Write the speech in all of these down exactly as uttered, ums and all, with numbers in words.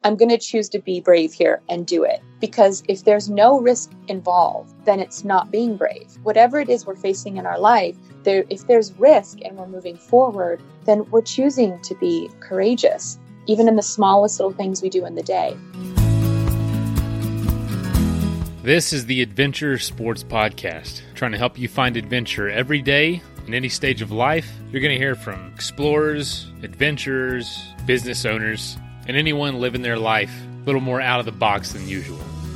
I'm going to choose to be brave here and do it. Because if there's no risk involved, then it's not being brave. Whatever it is we're facing in our life, there, if there's risk and we're moving forward, then we're choosing to be courageous, even in the smallest little things we do in the day. This is the Adventure Sports Podcast, trying to help you find adventure every day in any stage of life. You're going to hear from explorers, adventurers, business owners, and anyone living their life a little more out of the box than usual.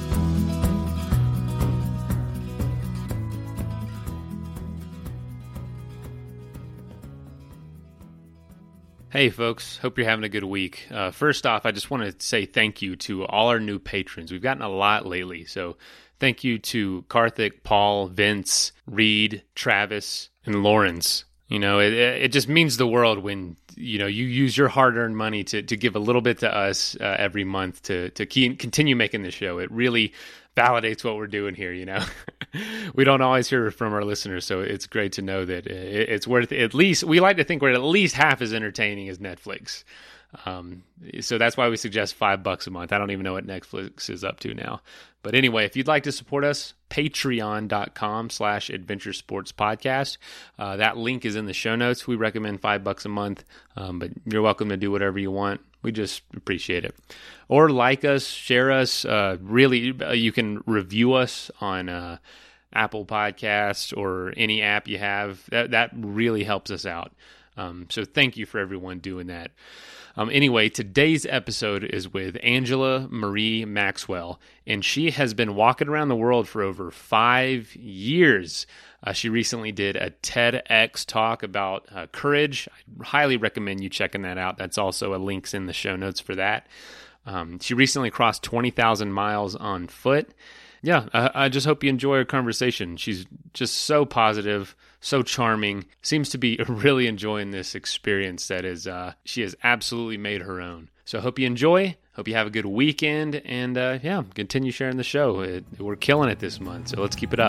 Hey folks, hope you're having a good week. Uh, first off, I just want to say thank you to all our new patrons. We've gotten a lot lately, so thank you to Karthik, Paul, Vince, Reed, Travis, and Lawrence. You know, it it just means the world when, you know, you use your hard-earned money to, to give a little bit to us uh, every month to to keep, continue making the show. It really validates what we're doing here, you know. We don't always hear from our listeners, so it's great to know that it, it's worth at least, we like to think we're at least half as entertaining as Netflix. Um, so that's why we suggest five bucks a month. I don't even know what Netflix is up to now. But anyway, if you'd like to support us, patreon.com slash adventure sports podcast. Uh, that link is in the show notes. We recommend five bucks a month, um, but you're welcome to do whatever you want. We just appreciate it. Or like us, share us. Uh, really, uh, you can review us on uh, Apple Podcasts or any app you have. That, that really helps us out. Um, so thank you for everyone doing that. Um, anyway, today's episode is with Angela Marie Maxwell, and she has been walking around the world for over five years. Uh, she recently did a TEDx talk about uh, courage. I highly recommend you checking that out. That's also a link's in the show notes for that. Um, she recently crossed twenty thousand miles on foot. Yeah, I, I just hope you enjoy our conversation. She's just so positive, so charming, seems to be really enjoying this experience that is, uh, she has absolutely made her own. So I hope you enjoy, hope you have a good weekend, and uh, yeah, continue sharing the show. It, we're killing it this month, so let's keep it up.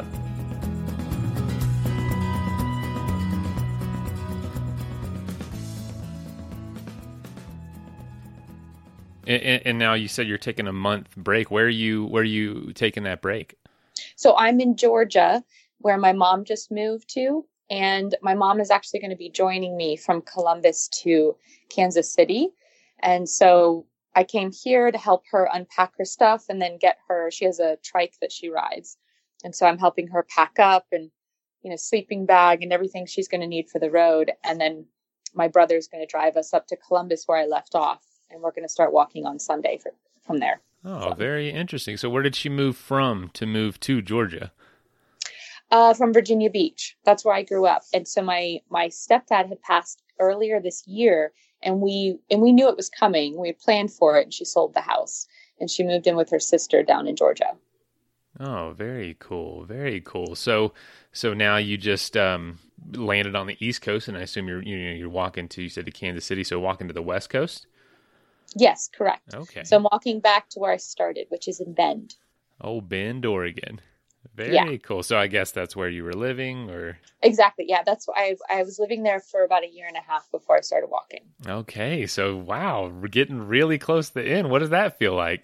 And, and now you said you're taking a month break. Where are you, where are you taking that break? So I'm in Georgia, where my mom just moved to, and my mom is actually going to be joining me from Columbus to Kansas City. And so I came here to help her unpack her stuff and then get her, she has a trike that she rides. And so I'm helping her pack up and, you know, sleeping bag and everything she's going to need for the road. And then my brother's going to drive us up to Columbus where I left off. And we're going to start walking on Sunday for, from there. Oh, so. Very interesting. So where did she move from to move to Georgia? Uh, from Virginia Beach. That's where I grew up. And so my, my stepdad had passed earlier this year, and we, and we knew it was coming. We had planned for it, and she sold the house, and she moved in with her sister down in Georgia. Oh, very cool. Very cool. So, so now you just, um, landed on the East Coast, and I assume you're, you know, you're walking to, you said to Kansas City. So walking to the West Coast? Yes, correct. Okay. So I'm walking back to where I started, which is in Bend. Oh, Bend, Oregon. Very yeah. cool. So I guess that's where you were living, or? Exactly. Yeah, that's why I, I was living there for about a year and a half before I started walking. Okay. So, wow, we're getting really close to the end. What does that feel like?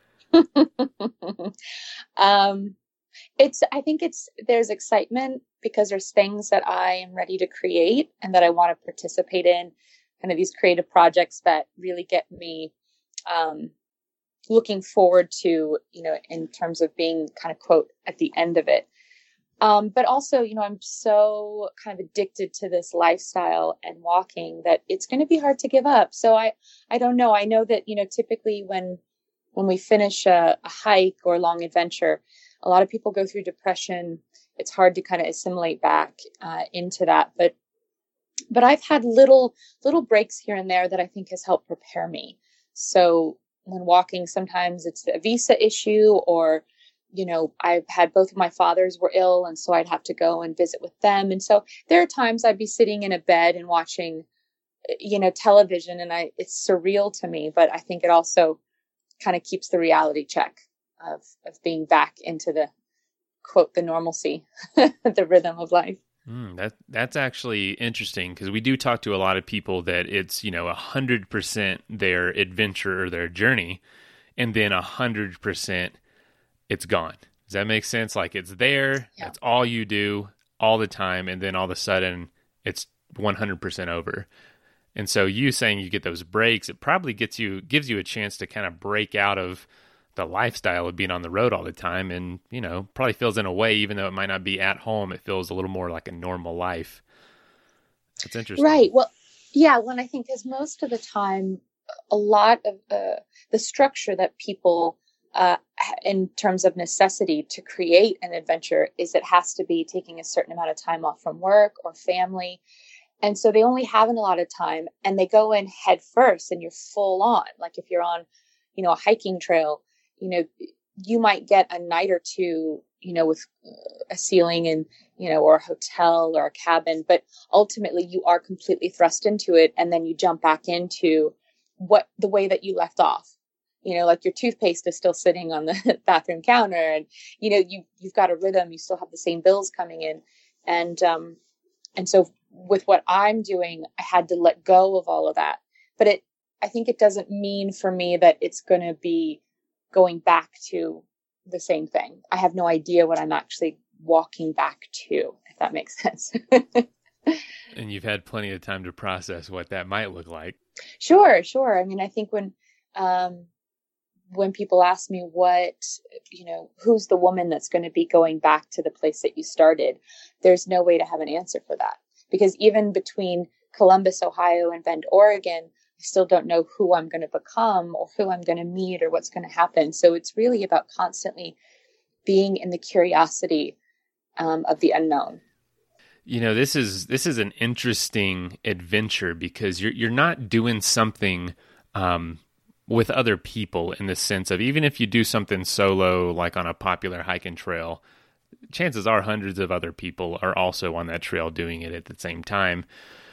um, it's, I think it's, there's excitement because there's things that I am ready to create and that I want to participate in. Kind of these creative projects that really get me um, looking forward to, you know, in terms of being kind of quote at the end of it. Um, but also, you know, I'm so kind of addicted to this lifestyle and walking that it's going to be hard to give up. So I, I don't know. I know that, you know, typically when, when we finish a, a hike or a long adventure, a lot of people go through depression. It's hard to kind of assimilate back uh, into that. But But I've had little, little breaks here and there that I think has helped prepare me. So when walking, sometimes it's a visa issue or, you know, I've had both of my fathers were ill. And so I'd have to go and visit with them. And so there are times I'd be sitting in a bed and watching, you know, television, and I, it's surreal to me, but I think it also kind of keeps the reality check of, of being back into the quote, the normalcy, the rhythm of life. Mm, that that's actually interesting because we do talk to a lot of people that it's, you know, a hundred percent their adventure or their journey, and then a hundred percent it's gone. Does that make sense? Like it's there, Yeah. that's all you do all the time, and then all of a sudden it's one hundred percent over. And so you saying you get those breaks, it probably gets you gives you a chance to kind of break out of the lifestyle of being on the road all the time, and, you know, probably feels in a way, even though it might not be at home, it feels a little more like a normal life. That's interesting. Right. Well, yeah. When I think, because most of the time, a lot of uh, the structure that people, uh, in terms of necessity to create an adventure, is it has to be taking a certain amount of time off from work or family. And so they only have a lot of time, and they go in head first, and you're full on. Like if you're on, you know, a hiking trail, you know, you might get a night or two, you know, with a ceiling and, you know, or a hotel or a cabin, but ultimately you are completely thrust into it. And then you jump back into what the way that you left off, you know, like your toothpaste is still sitting on the bathroom counter, and, you know, you, you've got a rhythm, you still have the same bills coming in. And, um, and so with what I'm doing, I had to let go of all of that, but it, I think it doesn't mean for me that it's going to be going back to the same thing. I have no idea what I'm actually walking back to, if that makes sense. And you've had plenty of time to process what that might look like. Sure, sure. I mean, I think when, um, when people ask me what, you know, who's the woman that's going to be going back to the place that you started, there's no way to have an answer for that. Because even between Columbus, Ohio and Bend, Oregon, I still don't know who I'm going to become or who I'm going to meet or what's going to happen. So it's really about constantly being in the curiosity um, of the unknown. You know, this is this is an interesting adventure because you're you're not doing something um, with other people in the sense of, even if you do something solo, like on a popular hiking trail, chances are hundreds of other people are also on that trail doing it at the same time.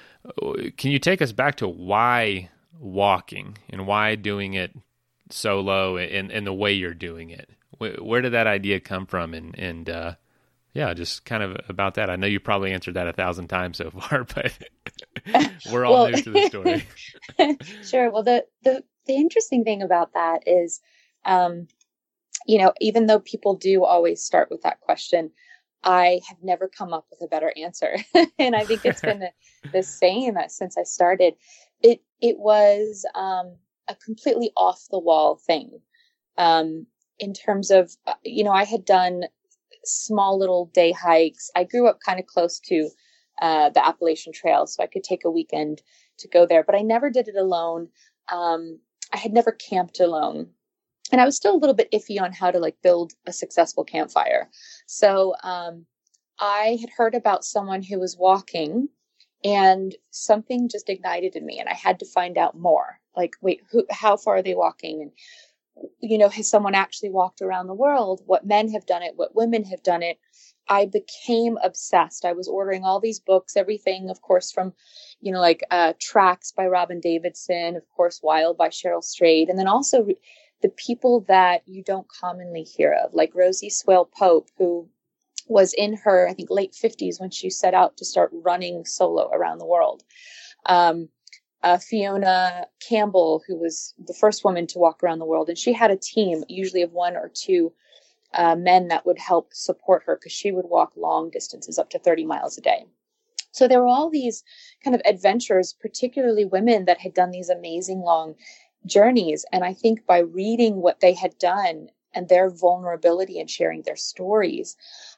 Can you take us back to why walking and why doing it solo and, and the way you're doing it? Where, where did that idea come from? And, and uh, yeah, just kind of about that. I know you probably answered that a thousand times so far, but we're all well, new to the story. Sure. Well, the, the, the interesting thing about that is, um, you know, even though people do always start with that question, I have never come up with a better answer. And I think it's been the, the same since I started. It, it was, um, a completely off the wall thing. Um, in terms of, uh, you know, I had done small little day hikes. I grew up kind of close to, uh, the Appalachian Trail, so I could take a weekend to go there, but I never did it alone. Um, I had never camped alone. And I was still a little bit iffy on how to like build a successful campfire. So, um, I had heard about someone who was walking, and something just ignited in me, and I had to find out more. Like, wait, who, how far are they walking? And, you know, has someone actually walked around the world? What men have done it? What women have done it? I became obsessed. I was ordering all these books, everything, of course, from, you know, like, uh, Tracks by Robin Davidson, of course, Wild by Cheryl Strayed. And then also re- the people that you don't commonly hear of, like Rosie Swale Pope, who was in her, I think, late fifties when she set out to start running solo around the world. Um, uh, Fiona Campbell, who was the first woman to walk around the world. And she had a team, usually of one or two uh, men that would help support her, because she would walk long distances, up to thirty miles a day. So there were all these kind of adventures, particularly women that had done these amazing long journeys. And I think by reading what they had done and their vulnerability and sharing their stories,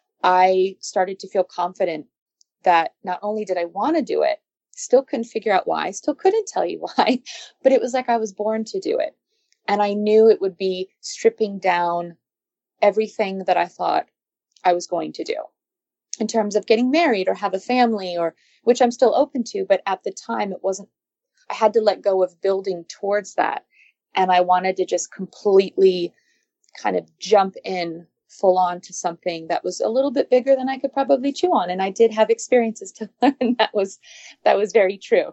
I started to feel confident that not only did I want to do it, still couldn't figure out why, still couldn't tell you why, but it was like I was born to do it. And I knew it would be stripping down everything that I thought I was going to do in terms of getting married or have a family, or which I'm still open to. But at the time, it wasn't, I had to let go of building towards that. And I wanted to just completely kind of jump in full on to something that was a little bit bigger than I could probably chew on. And I did have experiences to learn. That was, that was very true.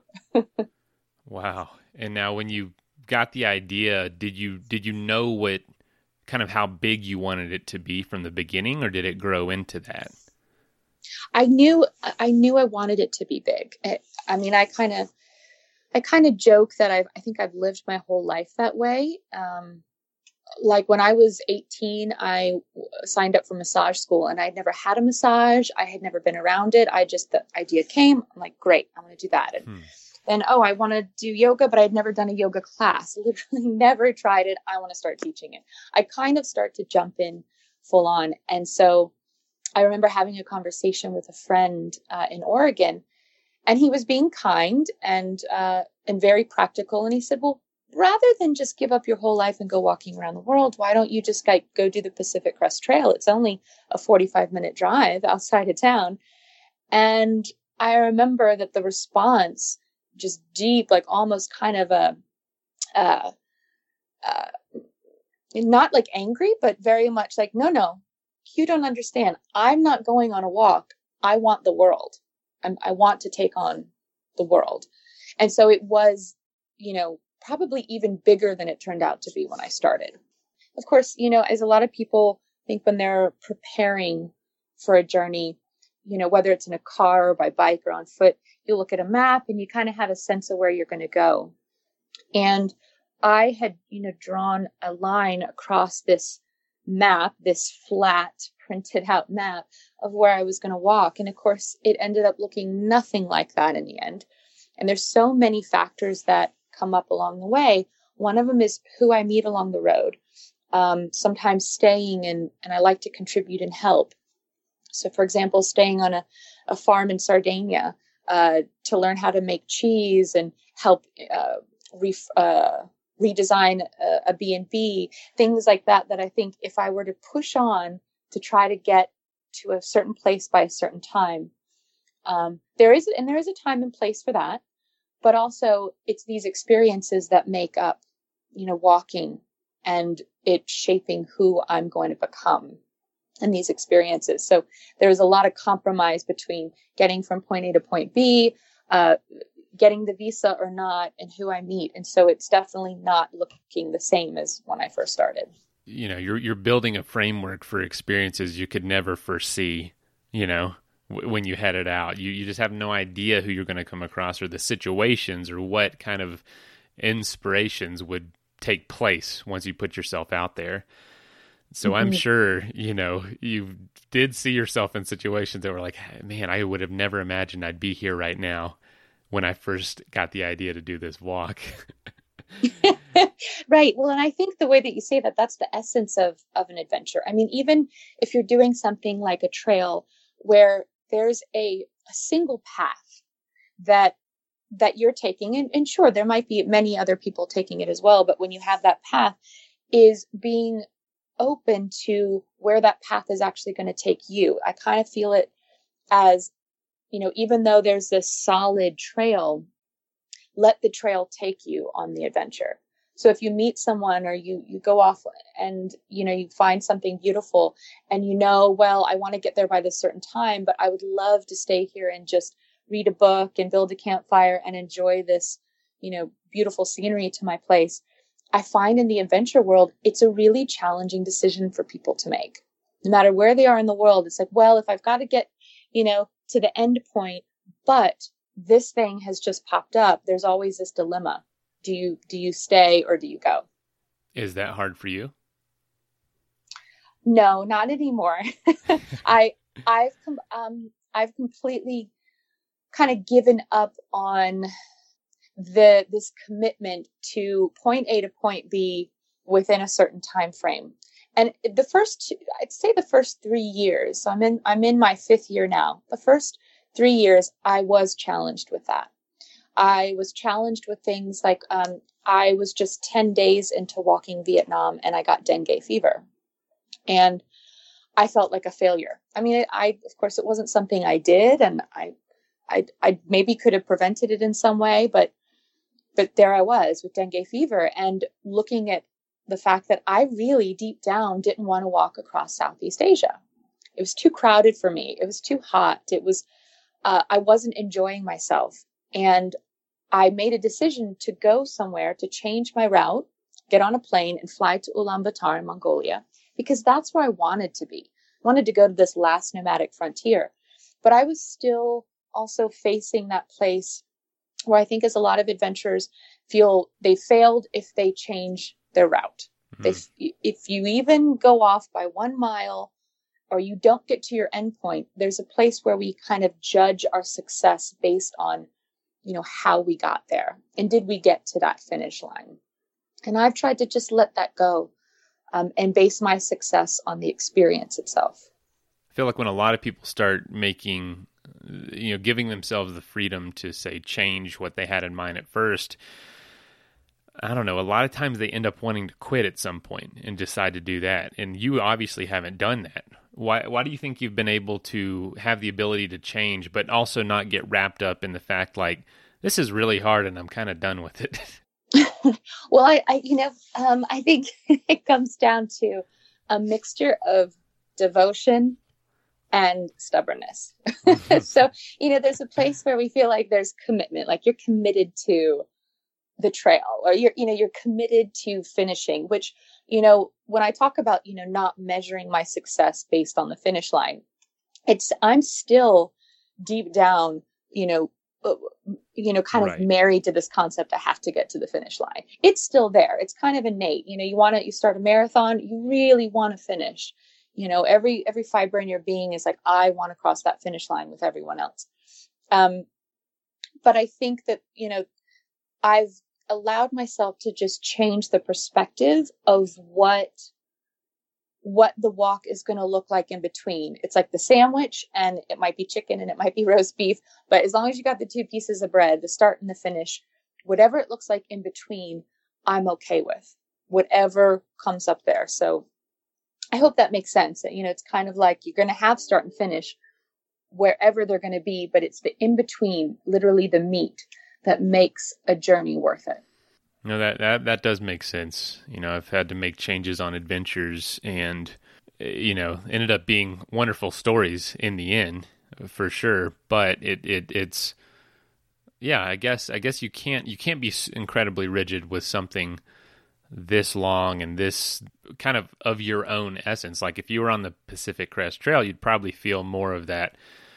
Wow. And now when you got the idea, did you, did you know what kind of how big you wanted it to be from the beginning, or did it grow into that? I knew, I knew I wanted it to be big. I, I mean, I kind of, I kind of joke that I've, I think I've lived my whole life that way. Um, like when I was eighteen, I signed up for massage school and I'd never had a massage. I had never been around it. I just, the idea came. I'm like, great, I'm going to do that. And hmm. then, oh, I want to do yoga, but I'd never done a yoga class. Literally never tried it. I want to start teaching it. I kind of start to jump in full on. And so I remember having a conversation with a friend uh, in Oregon, and he was being kind and, uh, and very practical. And he said, well, rather than just give up your whole life and go walking around the world, why don't you just like go do the Pacific Crest Trail? It's only a forty-five minute drive outside of town. And I remember that the response, just deep, like almost kind of a, uh, uh, not like angry, but very much like, no, no, you don't understand. I'm not going on a walk. I want the world. I'm, I want to take on the world. And so it was, you know, probably even bigger than it turned out to be when I started. Of course, you know, as a lot of people think when they're preparing for a journey, you know, whether it's in a car or by bike or on foot, you look at a map and you kind of have a sense of where you're going to go. And I had, you know, drawn a line across this map, this flat printed out map of where I was going to walk. And of course, it ended up looking nothing like that in the end. And there's so many factors that come up along the way. One of them is who I meet along the road. Um, sometimes staying and, and I like to contribute and help. So for example, staying on a, a farm in Sardinia, uh, to learn how to make cheese and help, uh, ref, uh, redesign a, a B and B, things like that, that I think if I were to push on to try to get to a certain place by a certain time, um, there is, and there is a time and place for that. But also it's these experiences that make up, you know, walking and it shaping who I'm going to become in these experiences. So there's a lot of compromise between getting from point A to point B, uh, getting the visa or not, and who I meet. And so it's definitely not looking the same as when I first started. You know, you're, you're building a framework for experiences you could never foresee, you know, when you headed out. You you just have no idea who you're going to come across or the situations or what kind of inspirations would take place once you put yourself out there. So mm-hmm. I'm sure, you know, you did see yourself in situations that were like, man, I would have never imagined I'd be here right now when I first got the idea to do this walk. Right. Well, and I think the way that you say that, that's the essence of, of an adventure. I mean, even if you're doing something like a trail where there's a, a single path that that you're taking, and, and sure, there might be many other people taking it as well, but when you have that path, is being open to where that path is actually going to take you. I kind of feel it as, you know, even though there's this solid trail, let the trail take you on the adventure. So if you meet someone or you, you go off and, you know, you find something beautiful and you know, well, I want to get there by this certain time, but I would love to stay here and just read a book and build a campfire and enjoy this, you know, beautiful scenery to my place. I find in the adventure world, it's a really challenging decision for people to make. No matter where they are in the world, it's like, well, if I've got to get, you know, to the end point, but this thing has just popped up, there's always this dilemma. Do you, do you stay or do you go? Is that hard for you? No, not anymore. I, I've, um, I've completely kind of given up on the, this commitment to point A to point B within a certain time frame. And the first, I'd say the first three years, so I'm in, I'm in my fifth year now. The first three years, I was challenged with that. I was challenged with things like, um, I was just ten days into walking Vietnam and I got dengue fever. And I felt like a failure. I mean, I, of course, it wasn't something I did, and I, I, I maybe could have prevented it in some way, but, but there I was with dengue fever and looking at the fact that I really deep down didn't want to walk across Southeast Asia. It was too crowded for me. It was too hot. It was, uh, I wasn't enjoying myself. And I made a decision to go somewhere, to change my route, get on a plane and fly to Ulaanbaatar in Mongolia, because that's where I wanted to be. I wanted to go to this last nomadic frontier. but I was still also facing that place where I think as a lot of adventurers feel they failed if they change their route. Mm. They, if you even go off by one mile or you don't get to your endpoint, there's a place where we kind of judge our success based on, you know, how we got there and did we get to that finish line? And I've tried to just let that go um, and base my success on the experience itself. I feel like when a lot of people start making, you know, giving themselves the freedom to say change what they had in mind at first, I don't know, a lot of times they end up wanting to quit at some point and decide to do that. And you obviously haven't done that. Why why do you think you've been able to have the ability to change, but also not get wrapped up in the fact like, this is really hard and I'm kind of done with it? Well, I, I you know, um, I think it comes down to a mixture of devotion and stubbornness. So, you know, there's a place where we feel like there's commitment, like you're committed to the trail, or you're, you know, you're committed to finishing, which, you know, when I talk about, you know, not measuring my success based on the finish line, it's, I'm still deep down, you know, uh, you know, kind right. of married to this concept. I have to get to the finish line. It's still there. It's kind of innate. You know, you want to, you start a marathon, you really want to finish. You know, every every fiber in your being is like, I want to cross that finish line with everyone else. Um, but I think that, you know, I've allowed myself to just change the perspective of what what the walk is going to look like in between. It's like the sandwich, and it might be chicken and it might be roast beef, but as long as you got the two pieces of bread, the start and the finish, whatever it looks like in between, I'm okay with whatever comes up there. So I hope that makes sense. You know, it's kind of like you're going to have start and finish wherever they're going to be, but it's the in between, literally the meat, that makes a journey worth it. No, that, that, that does make sense. You know, I've had to make changes on adventures and, you know, ended up being wonderful stories in the end, for sure. But it, it, it's, yeah, I guess, I guess you can't, you can't be incredibly rigid with something this long and this kind of of your own essence. Like if you were on the Pacific Crest Trail, you'd probably feel more of that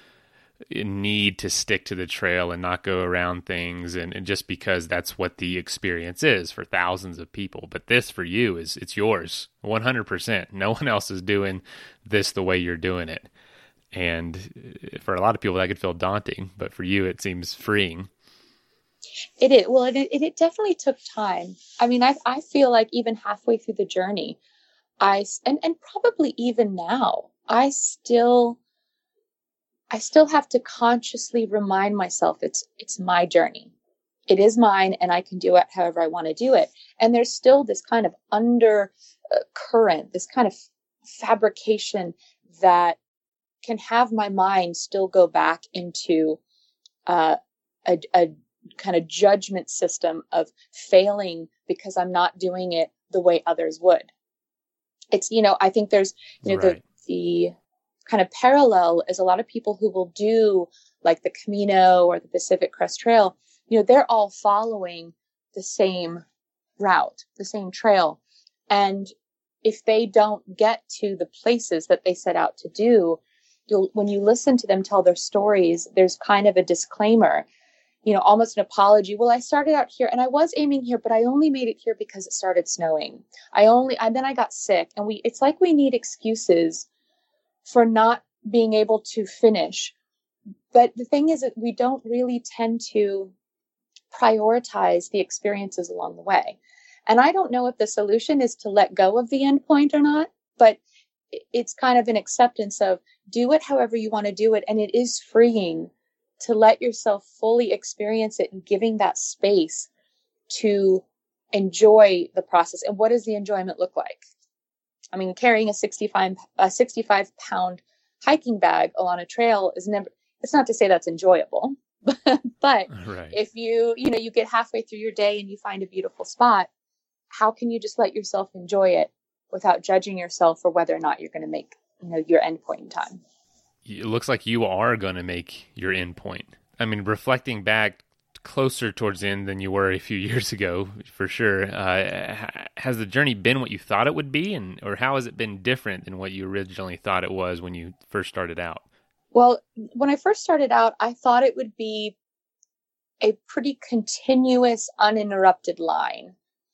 need to stick to the trail and not go around things, and, and just because that's what the experience is for thousands of people. But this for you is, it's yours one hundred percent. No one else is doing this the way you're doing it. And for a lot of people that could feel daunting, but for you it seems freeing. It is. Well, it, it, it definitely took time. I mean, I I feel like even halfway through the journey, I, and, and probably even now, I still, I still have to consciously remind myself it's, it's my journey. It is mine, and I can do it however I want to do it. And there's still this kind of under uh, current, this kind of fabrication that can have my mind still go back into uh, a, a kind of judgment system of failing because I'm not doing it the way others would. It's, you know, I think there's, you know, right. the, the kind of parallel is a lot of people who will do like the Camino or the Pacific Crest Trail, you know, they're all following the same route, the same trail. And if they don't get to the places that they set out to do, you'll, when you listen to them tell their stories, there's kind of a disclaimer, you know, almost an apology. Well, I started out here and I was aiming here, but I only made it here because it started snowing. I only, and then I got sick, and we, it's like we need excuses for not being able to finish. But the thing is that we don't really tend to prioritize the experiences along the way. And I don't know if the solution is to let go of the end point or not, but it's kind of an acceptance of do it however you want to do it. And it is freeing to let yourself fully experience it and giving that space to enjoy the process. And what does the enjoyment look like? I mean, carrying a sixty-five, a sixty-five pound hiking bag along a trail is never, it's not to say that's enjoyable, but right. if you, you know, you get halfway through your day and you find a beautiful spot, how can you just let yourself enjoy it without judging yourself for whether or not you're going to make, you know, your end point in time? It looks like you are going to make your end point. I mean, reflecting back closer towards the end than you were a few years ago, for sure. Uh, has the journey been what you thought it would be, and or how has it been different than what you originally thought it was when you first started out? Well, when I first started out, I thought it would be a pretty continuous, uninterrupted line.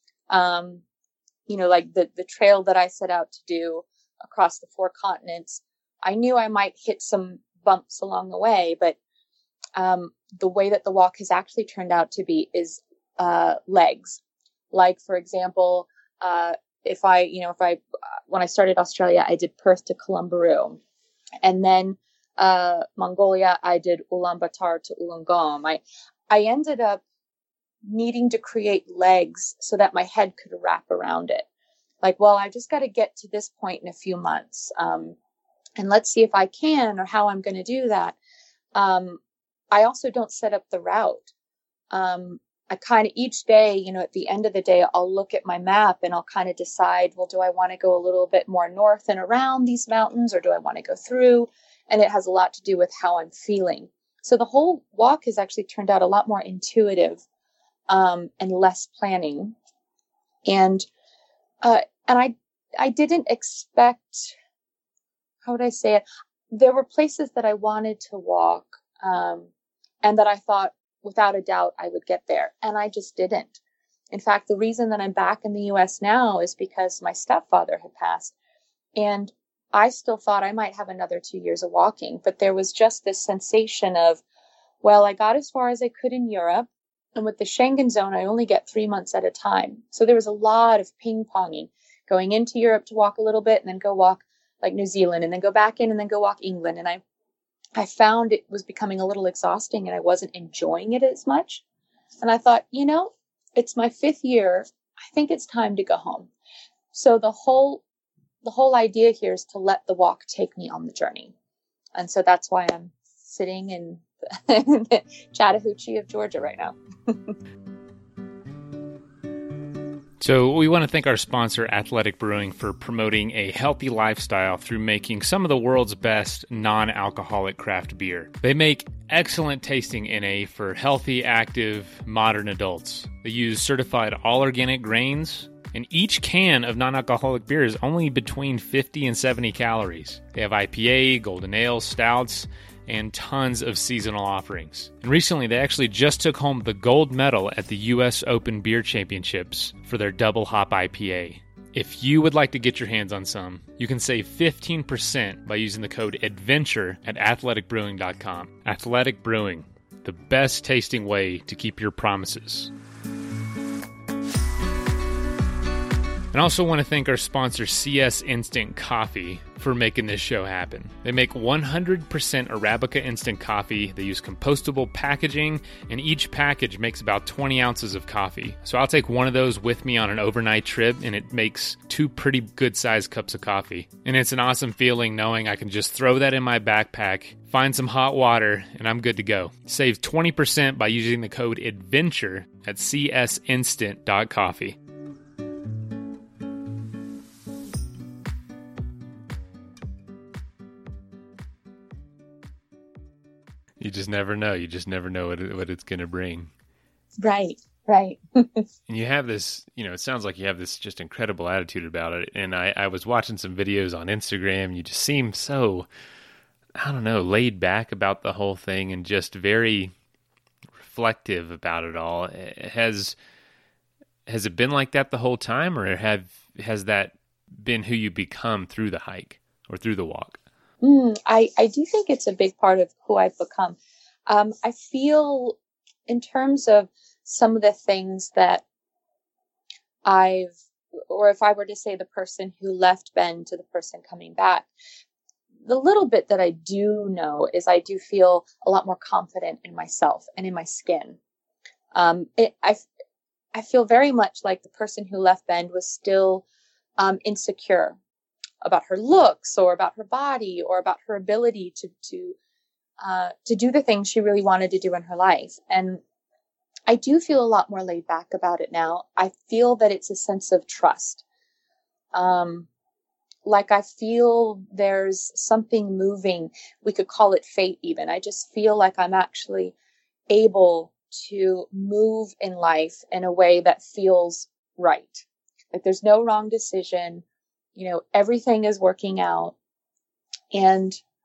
Um, you know, like the, the trail that I set out to do across the four continents, I knew I might hit some bumps along the way, but um, the way that the walk has actually turned out to be is uh, legs. Like, for example, uh, if I, you know, if I, when I started Australia, I did Perth to Colombo, and then uh, Mongolia, I did Ulaanbaatar to Wollongong. I, I ended up needing to create legs so that my head could wrap around it. Like, well, I just got to get to this point in a few months. Um, and let's see if I can, or how I'm going to do that. Um, I also don't set up the route. Um, I kind of each day, you know, at the end of the day, I'll look at my map and I'll kind of decide, well, do I want to go a little bit more north and around these mountains, or do I want to go through? And it has a lot to do with how I'm feeling. So the whole walk has actually turned out a lot more intuitive, um, and less planning. And, uh, and I, I didn't expect, how would I say it? There were places that I wanted to walk, um, and that I thought, without a doubt, I would get there. And I just didn't. In fact, the reason that I'm back in the U S now is because my stepfather had passed. And I still thought I might have another two years of walking. But there was just this sensation of, well, I got as far as I could in Europe. And with the Schengen zone, I only get three months at a time. So there was a lot of ping-ponging, going into Europe to walk a little bit and then go walk like New Zealand, and then go back in and then go walk England. And I I found it was becoming a little exhausting, and I wasn't enjoying it as much. And I thought, you know, it's my fifth year. I think it's time to go home. So the whole, the whole idea here is to let the walk take me on the journey. And so that's why I'm sitting in the Chattahoochee of Georgia right now. So we want to thank our sponsor, Athletic Brewing, for promoting a healthy lifestyle through making some of the world's best non-alcoholic craft beer. They make excellent tasting N A for healthy, active, modern adults. They use certified all-organic grains, and each can of non-alcoholic beer is only between fifty and seventy calories. They have I P A, golden ale, stouts, and tons of seasonal offerings. And recently, they actually just took home the gold medal at the U S Open Beer Championships for their double hop I P A. If you would like to get your hands on some, you can save fifteen percent by using the code ADVENTURE at athletic brewing dot com. Athletic Brewing, the best tasting way to keep your promises. And I also want to thank our sponsor, C S Instant Coffee, for making this show happen. They make one hundred percent Arabica instant coffee. They use compostable packaging, and each package makes about twenty ounces of coffee. So I'll take one of those with me on an overnight trip, and it makes two pretty good-sized cups of coffee. And it's an awesome feeling knowing I can just throw that in my backpack, find some hot water, and I'm good to go. Save twenty percent by using the code ADVENTURE at c s instant dot coffee. You just never know. You just never know what it, what it's going to bring. Right, right. And you have this, you know, it sounds like you have this just incredible attitude about it. And I, I was watching some videos on Instagram, and you just seem so, I don't know, laid back about the whole thing and just very reflective about it all. Has has it been like that the whole time, or have has that been who you become through the hike or through the walk? Mm, I, I do think it's a big part of who I've become. Um, I feel in terms of some of the things that I've, or if I were to say the person who left Bend to the person coming back, the little bit that I do know is I do feel a lot more confident in myself and in my skin. Um, it, I, I feel very much like the person who left Bend was still um, insecure about her looks or about her body or about her ability to, to, uh, to do the things she really wanted to do in her life. And I do feel a lot more laid back about it now. I feel that it's a sense of trust. Um, like I feel there's something moving. We could call it fate even. I just feel like I'm actually able to move in life in a way that feels right. Like there's no wrong decision. You know, everything is working out. And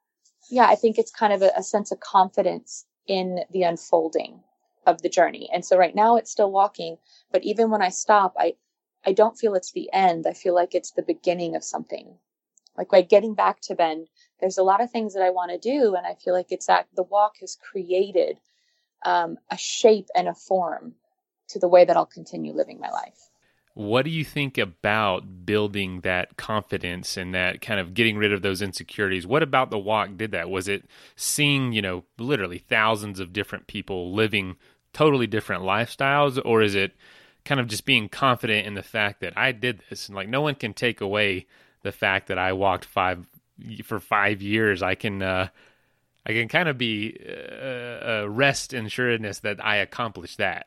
yeah, I think it's kind of a, a sense of confidence in the unfolding of the journey. And so right now it's still walking, but even when I stop, I, I don't feel it's the end. I feel like it's the beginning of something. Like by getting back to Bend, there's a lot of things that I want to do. And I feel like it's that the walk has created um, a shape and a form to the way that I'll continue living my life. What do you think about building that confidence and that kind of getting rid of those insecurities? What about the walk did that? Was it seeing, you know, literally thousands of different people living totally different lifestyles, or is it kind of just being confident in the fact that I did this? And like, no one can take away the fact that I walked five for five years. I can, uh, I can kind of be uh, uh, rest in sureness that I accomplished that.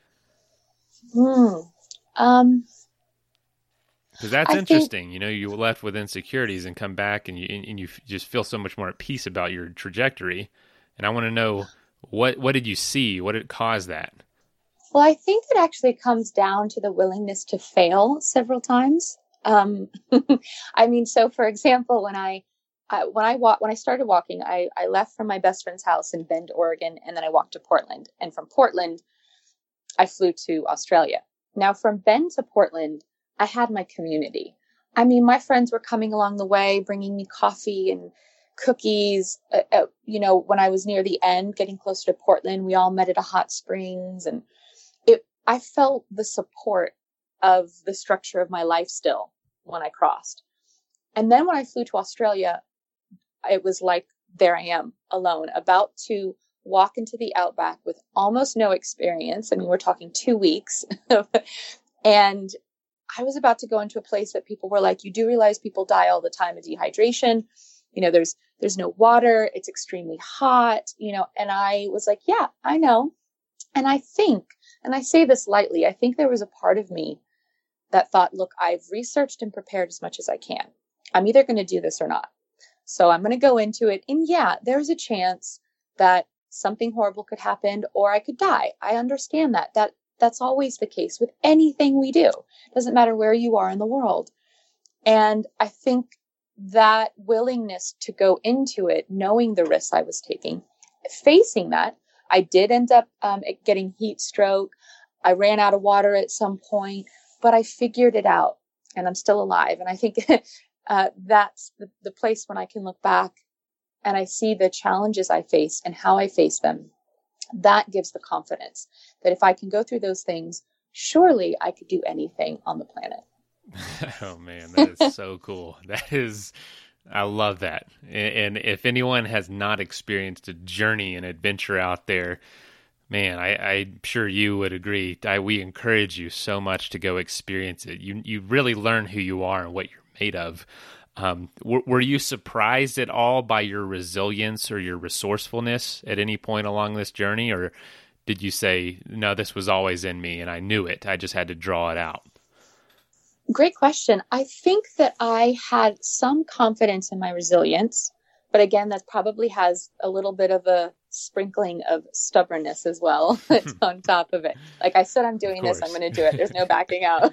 Hmm. Um, because that's I interesting. think, You know, you were left with insecurities and come back and you and you just feel so much more at peace about your trajectory. And I want to know what what did you see? What did cause that? well, I think it actually comes down to the willingness to fail several times. Um, I mean, so for example, when I, I when I walk, when I started walking, I, I left from my best friend's house in Bend, Oregon, and then I walked to Portland. And from Portland, I flew to Australia. Now, from Bend to Portland, I had my community. I mean, my friends were coming along the way, bringing me coffee and cookies. Uh, uh, you know, when I was near the end, getting closer to Portland, we all met at a hot springs. And it, I felt the support of the structure of my life still when I crossed. And then when I flew to Australia, it was like, there I am alone, about to walk into the outback with almost no experience. I mean, we're talking two weeks. And I was about to go into a place that people were like, you do realize people die all the time of dehydration. You know, there's, there's no water. It's extremely hot, you know, and I was like, yeah, I know. And I think, and I say this lightly, I think there was a part of me that thought, look, I've researched and prepared as much as I can. I'm either going to do this or not. So I'm going to go into it. And yeah, there's a chance that something horrible could happen or I could die. I understand that. That that's always the case with anything we do. Doesn't matter where you are in the world. And I think that willingness to go into it, knowing the risks I was taking, facing that, I did end up um, getting heat stroke. I ran out of water at some point, but I figured it out and I'm still alive. And I think uh, that's the, the place when I can look back and I see the challenges I face and how I face them. That gives the confidence that if I can go through those things, surely I could do anything on the planet. Oh man, that is so cool. That is, I love that. And if anyone has not experienced a journey and adventure out there, man, I, I'm sure you would agree. I, we encourage you so much to go experience it. You you really learn who you are and what you're made of. Um, were, were you surprised at all by your resilience or your resourcefulness at any point along this journey? Or did you say, no, this was always in me and I knew it, I just had to draw it out? Great question. I think that I had some confidence in my resilience, but again, that probably has a little bit of a sprinkling of stubbornness as well on top of it. Like I said, I'm doing this, I'm going to do it. There's no backing out.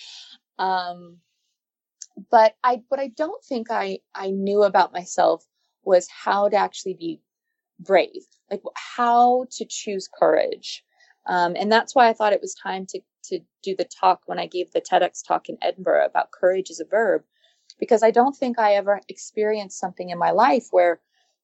um, But I, what I don't think I, I knew about myself was how to actually be brave, like how to choose courage. Um, and that's why I thought it was time to, to do the talk when I gave the TEDx talk in Edinburgh about courage as a verb, because I don't think I ever experienced something in my life where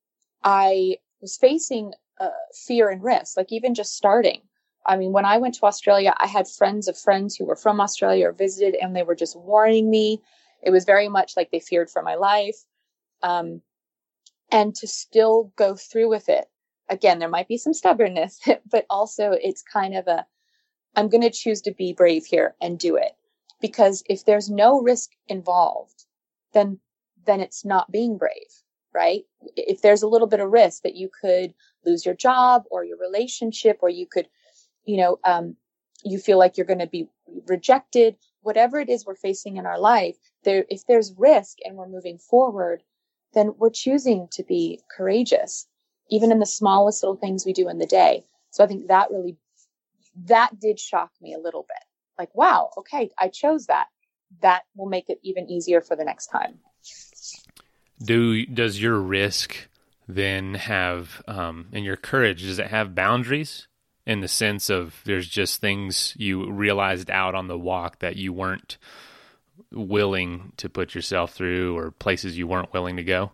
I was facing uh, fear and risk, like even just starting. I mean, when I went to Australia, I had friends of friends who were from Australia or visited, and they were just warning me. It was very much like they feared for my life. Um, and to still go through with it. Again, there might be some stubbornness, but also it's kind of a, I'm going to choose to be brave here and do it. Because if there's no risk involved, then, then it's not being brave, right? If there's a little bit of risk that you could lose your job or your relationship, or you could, you know, um, you feel like you're going to be rejected, whatever it is we're facing in our life, there, if there's risk and we're moving forward, then we're choosing to be courageous, even in the smallest little things we do in the day. So I think that really, that did shock me a little bit. Like, wow, okay, I chose that. That will make it even easier for the next time. Do, does your risk then have, um, and your courage, does it have boundaries in the sense of there's just things you realized out on the walk that you weren't willing to put yourself through, or places you weren't willing to go?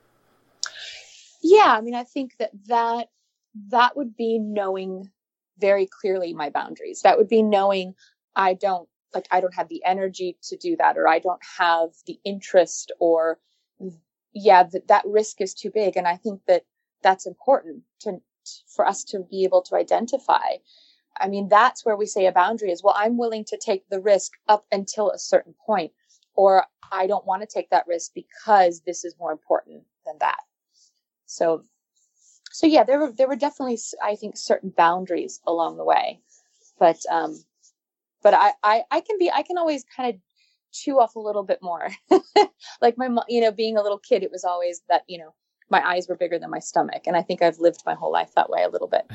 Yeah. I mean, I think that that, that would be knowing very clearly my boundaries. That would be knowing I don't, like, I don't have the energy to do that, or I don't have the interest, or yeah, that, that risk is too big. And I think that that's important to, for us to be able to identify. I mean, that's where we say a boundary is, well, I'm willing to take the risk up until a certain point, or I don't want to take that risk because this is more important than that. So, so yeah, there were, there were definitely, I think, certain boundaries along the way, but, um, but I, I, I can be, I can always kind of chew off a little bit more. Like my mom, you know, being a little kid, it was always that, you know, my eyes were bigger than my stomach. And I think I've lived my whole life that way a little bit.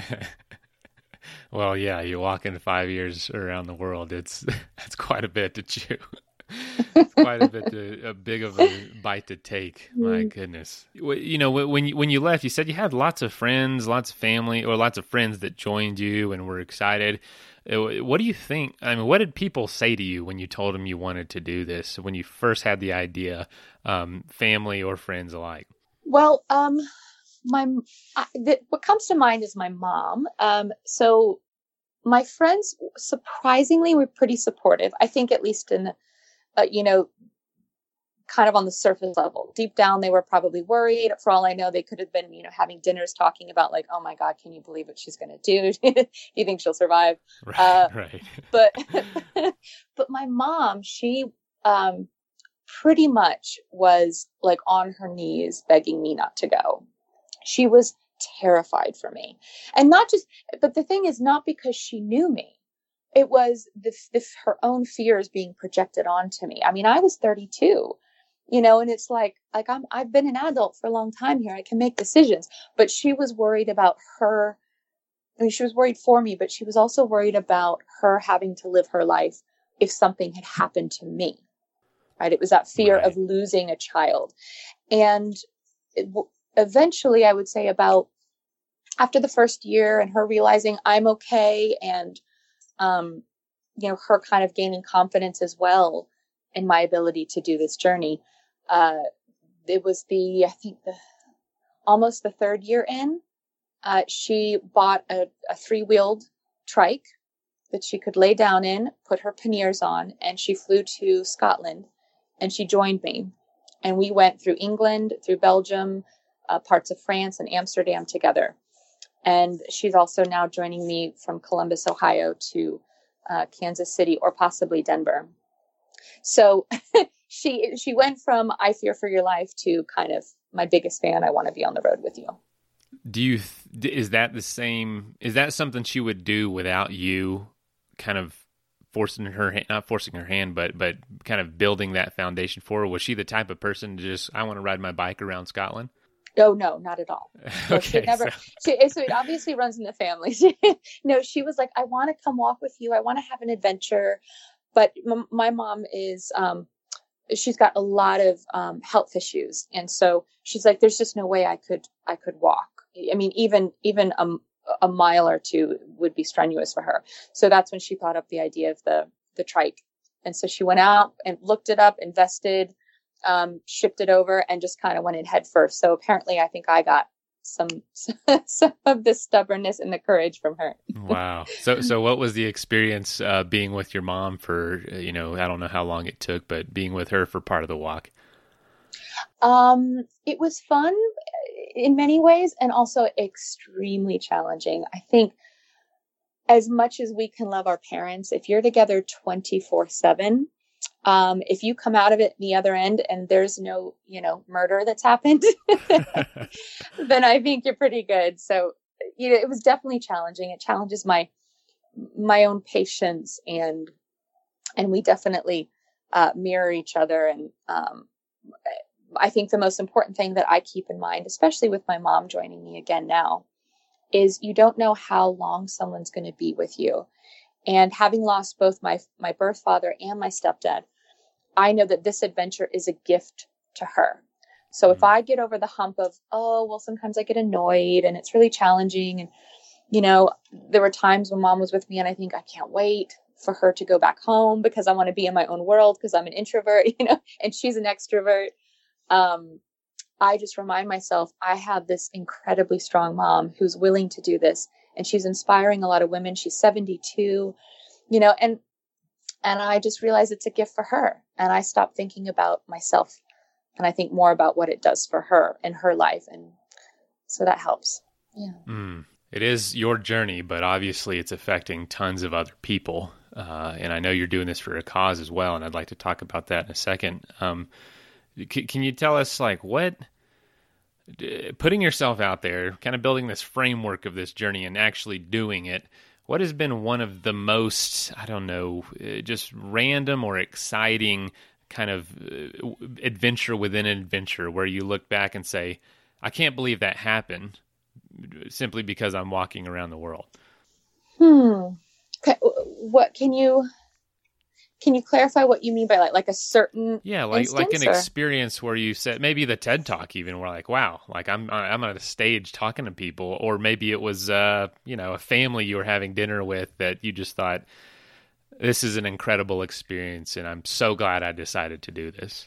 Well, yeah, you walk in five years around the world. It's, it's quite a bit to chew. It's quite a bit, to, a big of a bite to take. My goodness. You know, when you, when you left, you said you had lots of friends, lots of family, or lots of friends that joined you and were excited. What do you think? I mean, what did people say to you when you told them you wanted to do this, when you first had the idea, um, family or friends alike? Well, um, my, I, the, what comes to mind is my mom. Um, so my friends, surprisingly, were pretty supportive. I think at least in, uh, you know, kind of on the surface level. Deep down, they were probably worried. For all I know, they could have been, you know, having dinners talking about like, oh my God, can you believe what she's going to do? Do you think she'll survive? Right, uh, right. But, but my mom, she, um, pretty much was like on her knees begging me not to go. She was terrified for me. And not just, but the thing is not because she knew me. It was the, the, her own fears being projected onto me. I mean, I was thirty-two. You know, and it's like, like I'm, I've been an adult for a long time here. I can make decisions, but she was worried about her. I mean, she was worried for me, but she was also worried about her having to live her life if something had happened to me, right? It was that fear Right. of losing a child. And it, eventually I would say about after the first year and her realizing I'm okay. And, um, you know, her kind of gaining confidence as well in my ability to do this journey. Uh, it was the, I think the, almost the third year in, uh, she bought a, a three-wheeled trike that she could lay down in, put her panniers on, and she flew to Scotland and she joined me. And we went through England, through Belgium, uh, parts of France and Amsterdam together. And she's also now joining me from Columbus, Ohio to uh, Kansas City or possibly Denver. So she she went from I fear for your life to kind of my biggest fan. I want to be on the road with you. Do you, th- is that the same, is that something she would do without you kind of forcing her, hand, not forcing her hand, but, but kind of building that foundation for her? Was she the type of person to just, I want to ride my bike around Scotland? Oh, no, not at all. No, Okay. she never, So. she, so it obviously runs in the family. No, she was like, I want to come walk with you. I want to have an adventure. But m- my mom is, um, she's got a lot of um, health issues. And so she's like, there's just no way I could, I could walk. I mean, even, even a, a mile or two would be strenuous for her. So that's when she thought up the idea of the, the trike. And so she went out and looked it up, invested, um, shipped it over and just kind of went in head first. So apparently I think I got some, some of the stubbornness and the courage from her. Wow. So, so what was the experience, uh, being with your mom for, you know, I don't know how long it took, but being with her for part of the walk? Um, it was fun in many ways and also extremely challenging. I think as much as we can love our parents, if you're together twenty-four seven, um, if you come out of it the other end and there's no, you know, murder that's happened, then I think you're pretty good. So, you know, it was definitely challenging. It challenges my, my own patience and, and we definitely, uh, mirror each other. And, um, I think the most important thing that I keep in mind, especially with my mom joining me again now, is you don't know how long someone's going to be with you. And having lost both my, my birth father and my stepdad, I know that this adventure is a gift to her. So Mm-hmm. if I get over the hump of, oh, well, sometimes I get annoyed and it's really challenging. And, you know, there were times when mom was with me and I think I can't wait for her to go back home because I want to be in my own world because I'm an introvert, you know, and she's an extrovert. Um, I just remind myself I have this incredibly strong mom who's willing to do this, and she's inspiring a lot of women. She's seventy-two, you know, and and I just realize it's a gift for her. And I stop thinking about myself and I think more about what it does for her in her life. And so that helps. Yeah. Mm. It is your journey, but obviously it's affecting tons of other people. Uh, and I know you're doing this for a cause as well. And I'd like to talk about that in a second. Um, c- can you tell us, like, what, putting yourself out there, kind of building this framework of this journey and actually doing it, what has been one of the most, I don't know, just random or exciting kind of adventure within an adventure where you look back and say, I can't believe that happened simply because I'm walking around the world? Hmm. Okay. What can you, can you clarify what you mean by like, like a certain Yeah, like like an or? experience where you said, maybe the TED Talk even, where like, wow, like I'm I'm on a stage talking to people, or maybe it was uh you know, a family you were having dinner with that you just thought, this is an incredible experience and I'm so glad I decided to do this.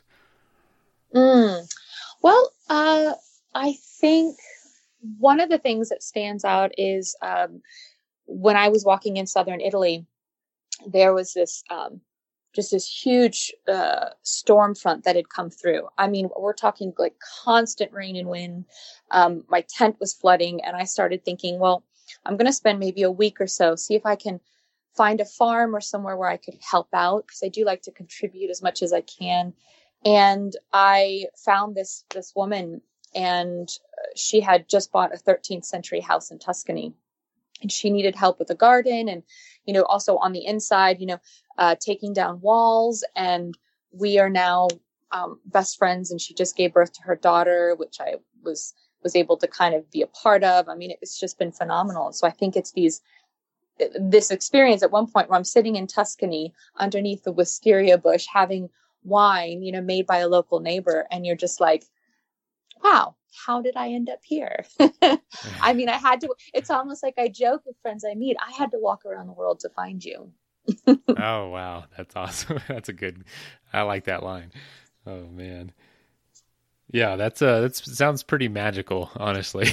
Mm. Well, uh, I think one of the things that stands out is um, when I was walking in southern Italy, there was this um, just this huge uh, storm front that had come through. I mean, we're talking like constant rain and wind. Um, my tent was flooding, and I started thinking, well, I'm going to spend maybe a week or so, see if I can find a farm or somewhere where I could help out, because I do like to contribute as much as I can. And I found this this woman, and she had just bought a thirteenth century house in Tuscany, and she needed help with the garden and, you know, also on the inside, you know, uh, taking down walls. And we are now um, best friends. And she just gave birth to her daughter, which I was was able to kind of be a part of. I mean, it's just been phenomenal. So I think it's these this experience at one point where I'm sitting in Tuscany underneath the wisteria bush having wine, you know, made by a local neighbor. And you're just like, wow, how did I end up here? I mean, I had to, it's almost like I joke with friends I meet, I had to walk around the world to find you. Oh, wow. That's awesome. That's a good, I like that line. Oh, man. Yeah, that's uh that sounds pretty magical, honestly.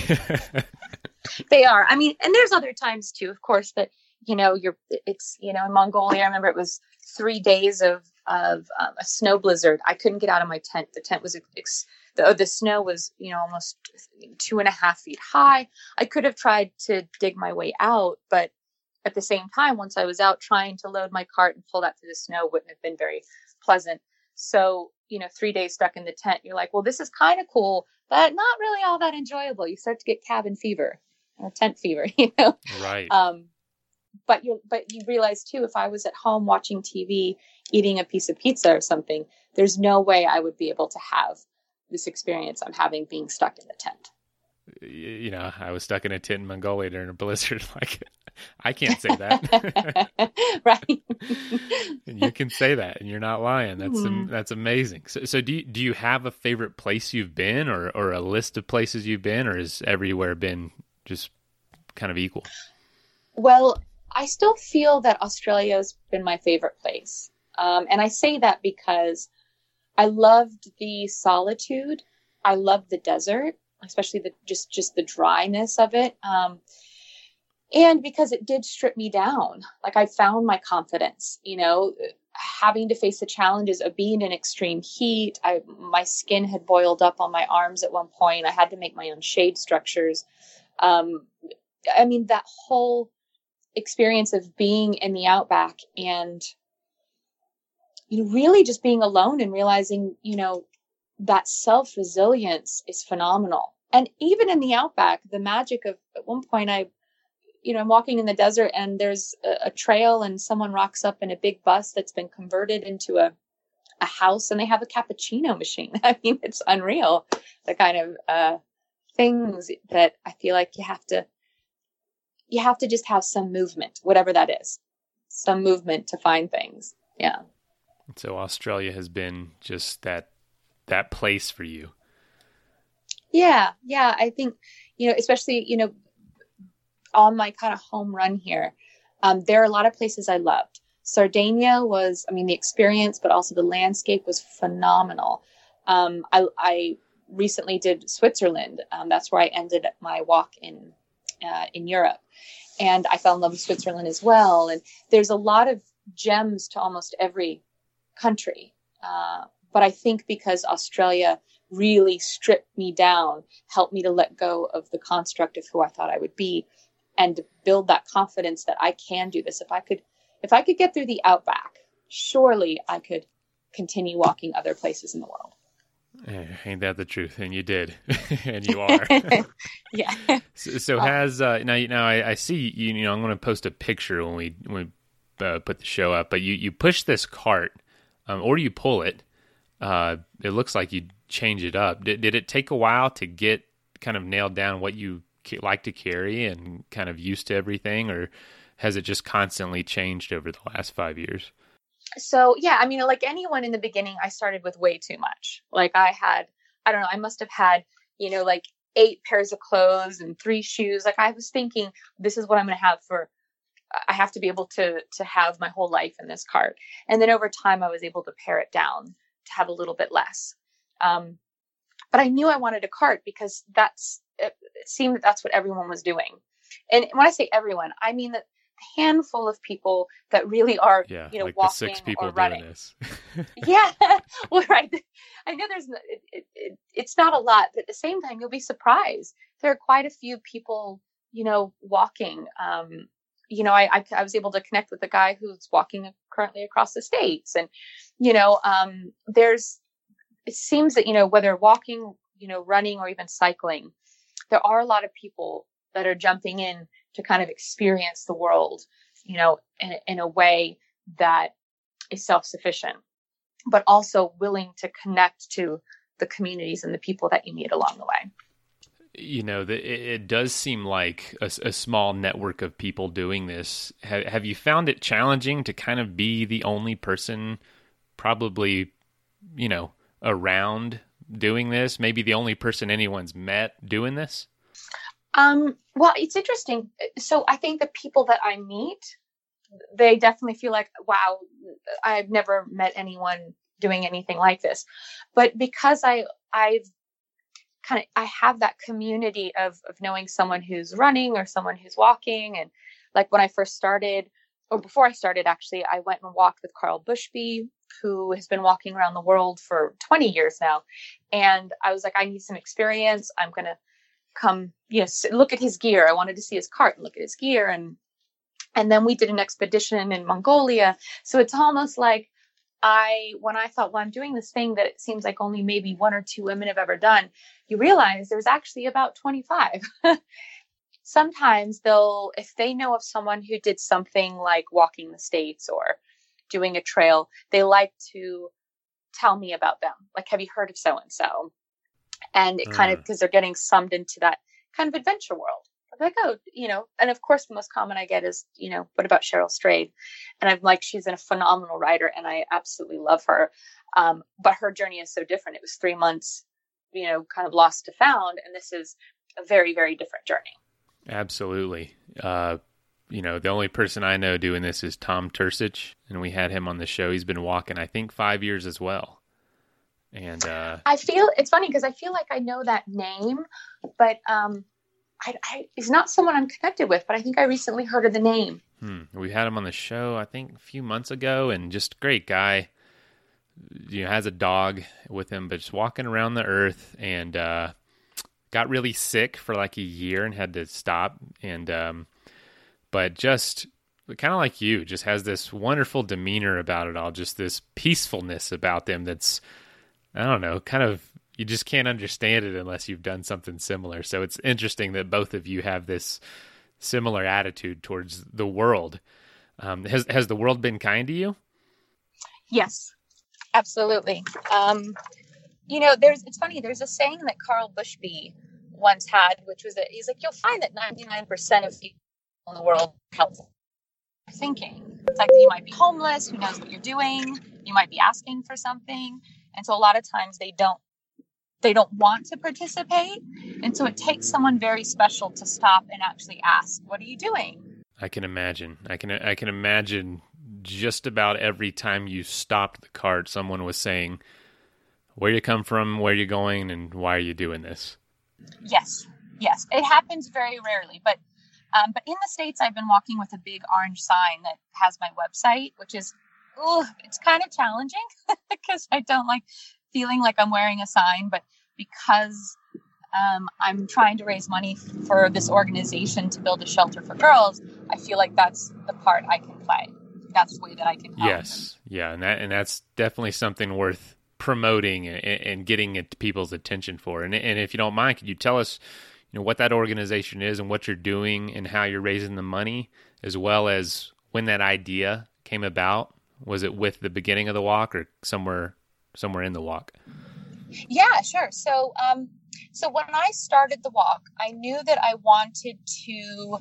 They are. I mean, and there's other times too, of course, that, you know, you're, it's, you know, in Mongolia, I remember it was three days of, of um, a snow blizzard. I couldn't get out of my tent. The tent was, ex- the, the snow was, you know, almost two and a half feet high. I could have tried to dig my way out, but at the same time, once I was out trying to load my cart and pull that through the snow wouldn't have been very pleasant. So, you know, three days stuck in the tent, you're like, well, this is kind of cool, but not really all that enjoyable. You start to get cabin fever or tent fever, you know? Right. Um, but you, but you realize too, if I was at home watching T V, eating a piece of pizza or something, there's no way I would be able to have this experience I'm having being stuck in the tent. You know, I was stuck in a tent in Mongolia during a blizzard. Like, I can't say that. Right. And you can say that and you're not lying. That's, mm. that's amazing. So, so do you, do you have a favorite place you've been, or, or a list of places you've been, or has everywhere been just kind of equal? Well, I still feel that Australia has been my favorite place. Um, and I say that because I loved the solitude. I loved the desert, especially the just, just the dryness of it. Um, and because it did strip me down. Like, I found my confidence, you know, having to face the challenges of being in extreme heat. I, my skin had boiled up on my arms at one point. I had to make my own shade structures. Um, I mean, that whole experience of being in the outback and, you know, really just being alone and realizing, you know, that self-resilience is phenomenal. And even in the outback, the magic of, at one point I, you know, I'm walking in the desert and there's a, a trail and someone rocks up in a big bus that's been converted into a, a house, and they have a cappuccino machine. I mean, it's unreal, the kind of uh, things that I feel like you have to, you have to just have some movement, whatever that is, some movement to find things. Yeah. So Australia has been just that, that place for you. Yeah, yeah. I think, you know, especially, you know, on my kind of home run here, um, there are a lot of places I loved. Sardinia was, I mean, the experience, but also the landscape was phenomenal. Um, I, I recently did Switzerland. Um, that's where I ended my walk in uh, in Europe, and I fell in love with Switzerland as well. And there's a lot of gems to almost every country, uh, but I think because Australia really stripped me down, helped me to let go of the construct of who I thought I would be, and build that confidence that I can do this. If I could, if I could get through the outback, surely I could continue walking other places in the world. Ain't that the truth? And you did, and you are. Yeah. So, so has uh, now? Now I, I see you. You know, I'm going to post a picture when we when we uh, put the show up. But you you push this cart, um, or you pull it. Uh, it looks like you change it up. Did did it take a while to get kind of nailed down what you like to carry and kind of used to everything, or has it just constantly changed over the last five years? So, yeah, I mean, like anyone in the beginning, I started with way too much. Like I had, I don't know, I must have had, you know, like eight pairs of clothes and three shoes. Like I was thinking, this is what I'm going to have for, I have to be able to, to have my whole life in this cart. And then over time, I was able to pare it down to have a little bit less. Um, but I knew I wanted a cart because that's, it, it seemed that that's what everyone was doing. And when I say everyone, I mean that handful of people that really are, yeah, you know, like walking the six people or running. Doing this. Yeah, well, right. I know there's, it, it, it, it's not a lot, but at the same time, you'll be surprised. There are quite a few people, you know, walking. Um, you know, I, I, I was able to connect with a guy who's walking currently across the states, and you know, um, there's. It seems that, you know, whether walking, you know, running, or even cycling, there are a lot of people that are jumping in to kind of experience the world, you know, in, in a way that is self-sufficient, but also willing to connect to the communities and the people that you meet along the way. You know, the, it, it does seem like a, a small network of people doing this. Have, have you found it challenging to kind of be the only person probably, you know, around doing this? Maybe the only person anyone's met doing this? Um, well, it's interesting. So I think the people that I meet, they definitely feel like, wow, I've never met anyone doing anything like this. But because I, I've kind of, I have that community of, of knowing someone who's running or someone who's walking. And like when I first started, or before I started, actually, I went and walked with Carl Bushby, who has been walking around the world for twenty years now. And I was like, I need some experience. I'm going to come, you know, look at his gear. I wanted to see his cart and look at his gear. And, and then we did an expedition in Mongolia. So it's almost like I, when I thought, well, I'm doing this thing that it seems like only maybe one or two women have ever done, you realize there's actually about twenty-five. Sometimes they'll, if they know of someone who did something like walking the States or doing a trail, they like to tell me about them. Like, have you heard of so-and-so? And it mm. kind of, because they're getting summed into that kind of adventure world. I'm like, oh, you know, and of course the most common I get is, you know, what about Cheryl Strayed? And I'm like, she's a phenomenal writer and I absolutely love her. Um, but her journey is so different. It was three months, you know, kind of lost to found. And this is a very, very different journey. Absolutely. Uh, you know, the only person I know doing this is Tom Tursich, and we had him on the show. He's been walking, I think, five years as well. And uh, I feel it's funny because I feel like I know that name, but um, I, I, he's not someone I'm connected with. But I think I recently heard of the name. Hmm. We had him on the show, I think, a few months ago, and just great guy. You know, has a dog with him, but just walking around the earth, and uh, got really sick for like a year and had to stop. And um, but just kind of like you, just has this wonderful demeanor about it all, just this peacefulness about them that's, I don't know, kind of, you just can't understand it unless you've done something similar. So it's interesting that both of you have this similar attitude towards the world. Um, has has the world been kind to you? Yes, absolutely. Um, you know, there's it's funny. There's a saying that Carl Bushby once had, which was that he's like, you'll find that ninety-nine percent of people in the world are helpful. Thinking it's like you might be homeless. Who knows what you're doing? You might be asking for something. And so a lot of times they don't they don't want to participate. And so it takes someone very special to stop and actually ask, what are you doing? I can imagine. I can I can imagine just about every time you stopped the cart, someone was saying, where you come from, where you going, and why are you doing this? Yes, yes. It happens very rarely. But um, but in the States, I've been walking with a big orange sign that has my website, which is, ooh, it's kind of challenging because I don't like feeling like I'm wearing a sign. But because um, I'm trying to raise money for this organization to build a shelter for girls, I feel like that's the part I can play. That's the way that I can help. Yes, yeah, and that and that's definitely something worth promoting and, and getting it to people's attention for. And and if you don't mind, could you tell us, you know, what that organization is and what you're doing and how you're raising the money, as well as when that idea came about? Was it with the beginning of the walk or somewhere somewhere in the walk? Yeah, sure. So, um, so when I started the walk, I knew that I wanted to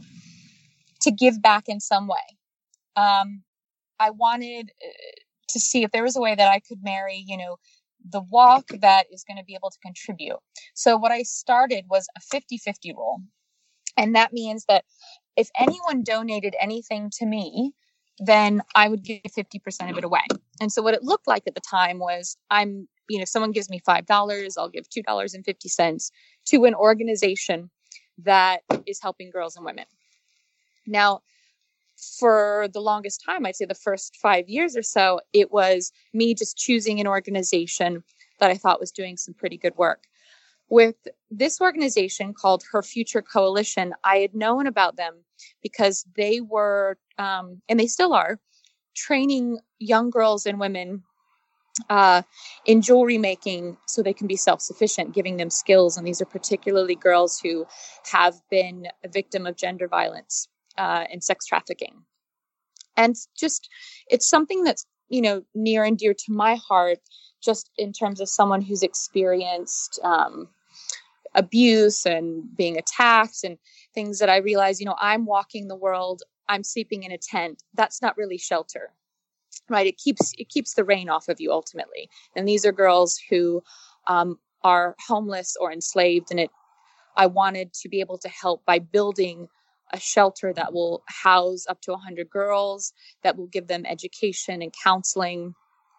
to give back in some way. Um, I wanted to see if there was a way that I could marry, you know, the walk that is going to be able to contribute. So what I started was a fifty-fifty rule. And that means that if anyone donated anything to me, then I would give fifty percent of it away. And so what it looked like at the time was I'm, you know, someone gives me five dollars, I'll give two dollars and fifty cents to an organization that is helping girls and women. Now, for the longest time, I'd say the first five years or so, it was me just choosing an organization that I thought was doing some pretty good work. With this organization called Her Future Coalition, I had known about them because they were, um, and they still are, training young girls and women uh, in jewelry making so they can be self-sufficient, giving them skills. And these are particularly girls who have been a victim of gender violence uh, and sex trafficking. And just, it's something that's, you know, near and dear to my heart, just in terms of someone who's experienced um, abuse and being attacked and things that I realize, you know, I'm walking the world, I'm sleeping in a tent. That's not really shelter, right? It keeps, it keeps the rain off of you ultimately. And these are girls who um, are homeless or enslaved. And it, I wanted to be able to help by building a shelter that will house up to one hundred girls, that will give them education and counseling.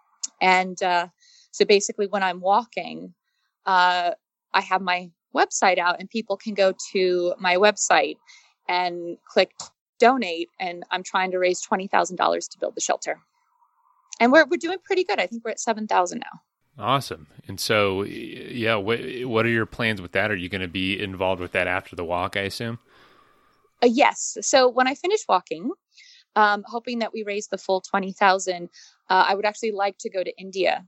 And uh, so basically when I'm walking, uh, I have my website out and people can go to my website and click donate. And I'm trying to raise twenty thousand dollars to build the shelter. And we're we're doing pretty good. I think we're at seven thousand now. Awesome. And so, yeah, what, what are your plans with that? Are you going to be involved with that after the walk, I assume? Uh, yes. So when I finish walking, um, hoping that we raise the full twenty thousand, uh, I would actually like to go to India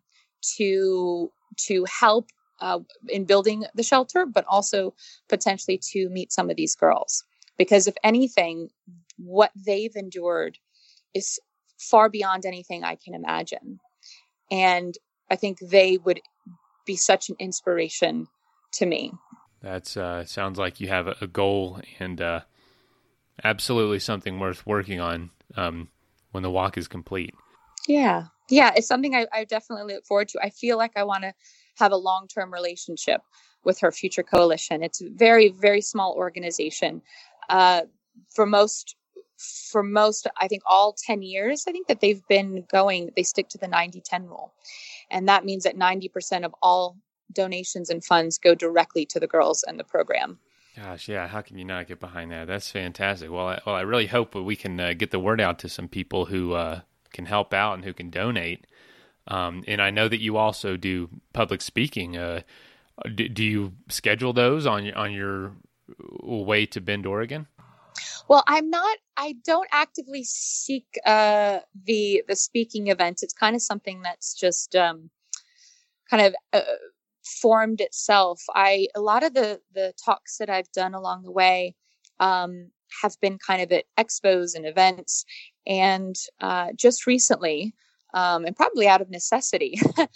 to to help uh, in building the shelter, but also potentially to meet some of these girls. Because if anything, what they've endured is far beyond anything I can imagine. And I think they would be such an inspiration to me. That's uh, sounds like you have a goal and uh, absolutely something worth working on um, when the walk is complete. Yeah. Yeah. It's something I, I definitely look forward to. I feel like I want to have a long-term relationship with Her Future Coalition. It's a very, very small organization. Uh, for most, for most, I think all ten years, I think that they've been going, they stick to the ninety ten rule. And that means that ninety percent of all donations and funds go directly to the girls and the program. Gosh, yeah. How can you not get behind that? That's fantastic. Well, I, well, I really hope that we can uh, get the word out to some people who uh, can help out and who can donate. Um, and I know that you also do public speaking. Uh, do, do you schedule those on your, on your way to Bend, Oregon? Well, I'm not, I don't actively seek uh, the the speaking events. It's kind of something that's just um, kind of uh, formed itself. I a lot of the the talks that I've done along the way um, have been kind of at expos and events, and uh, just recently, um, and probably out of necessity,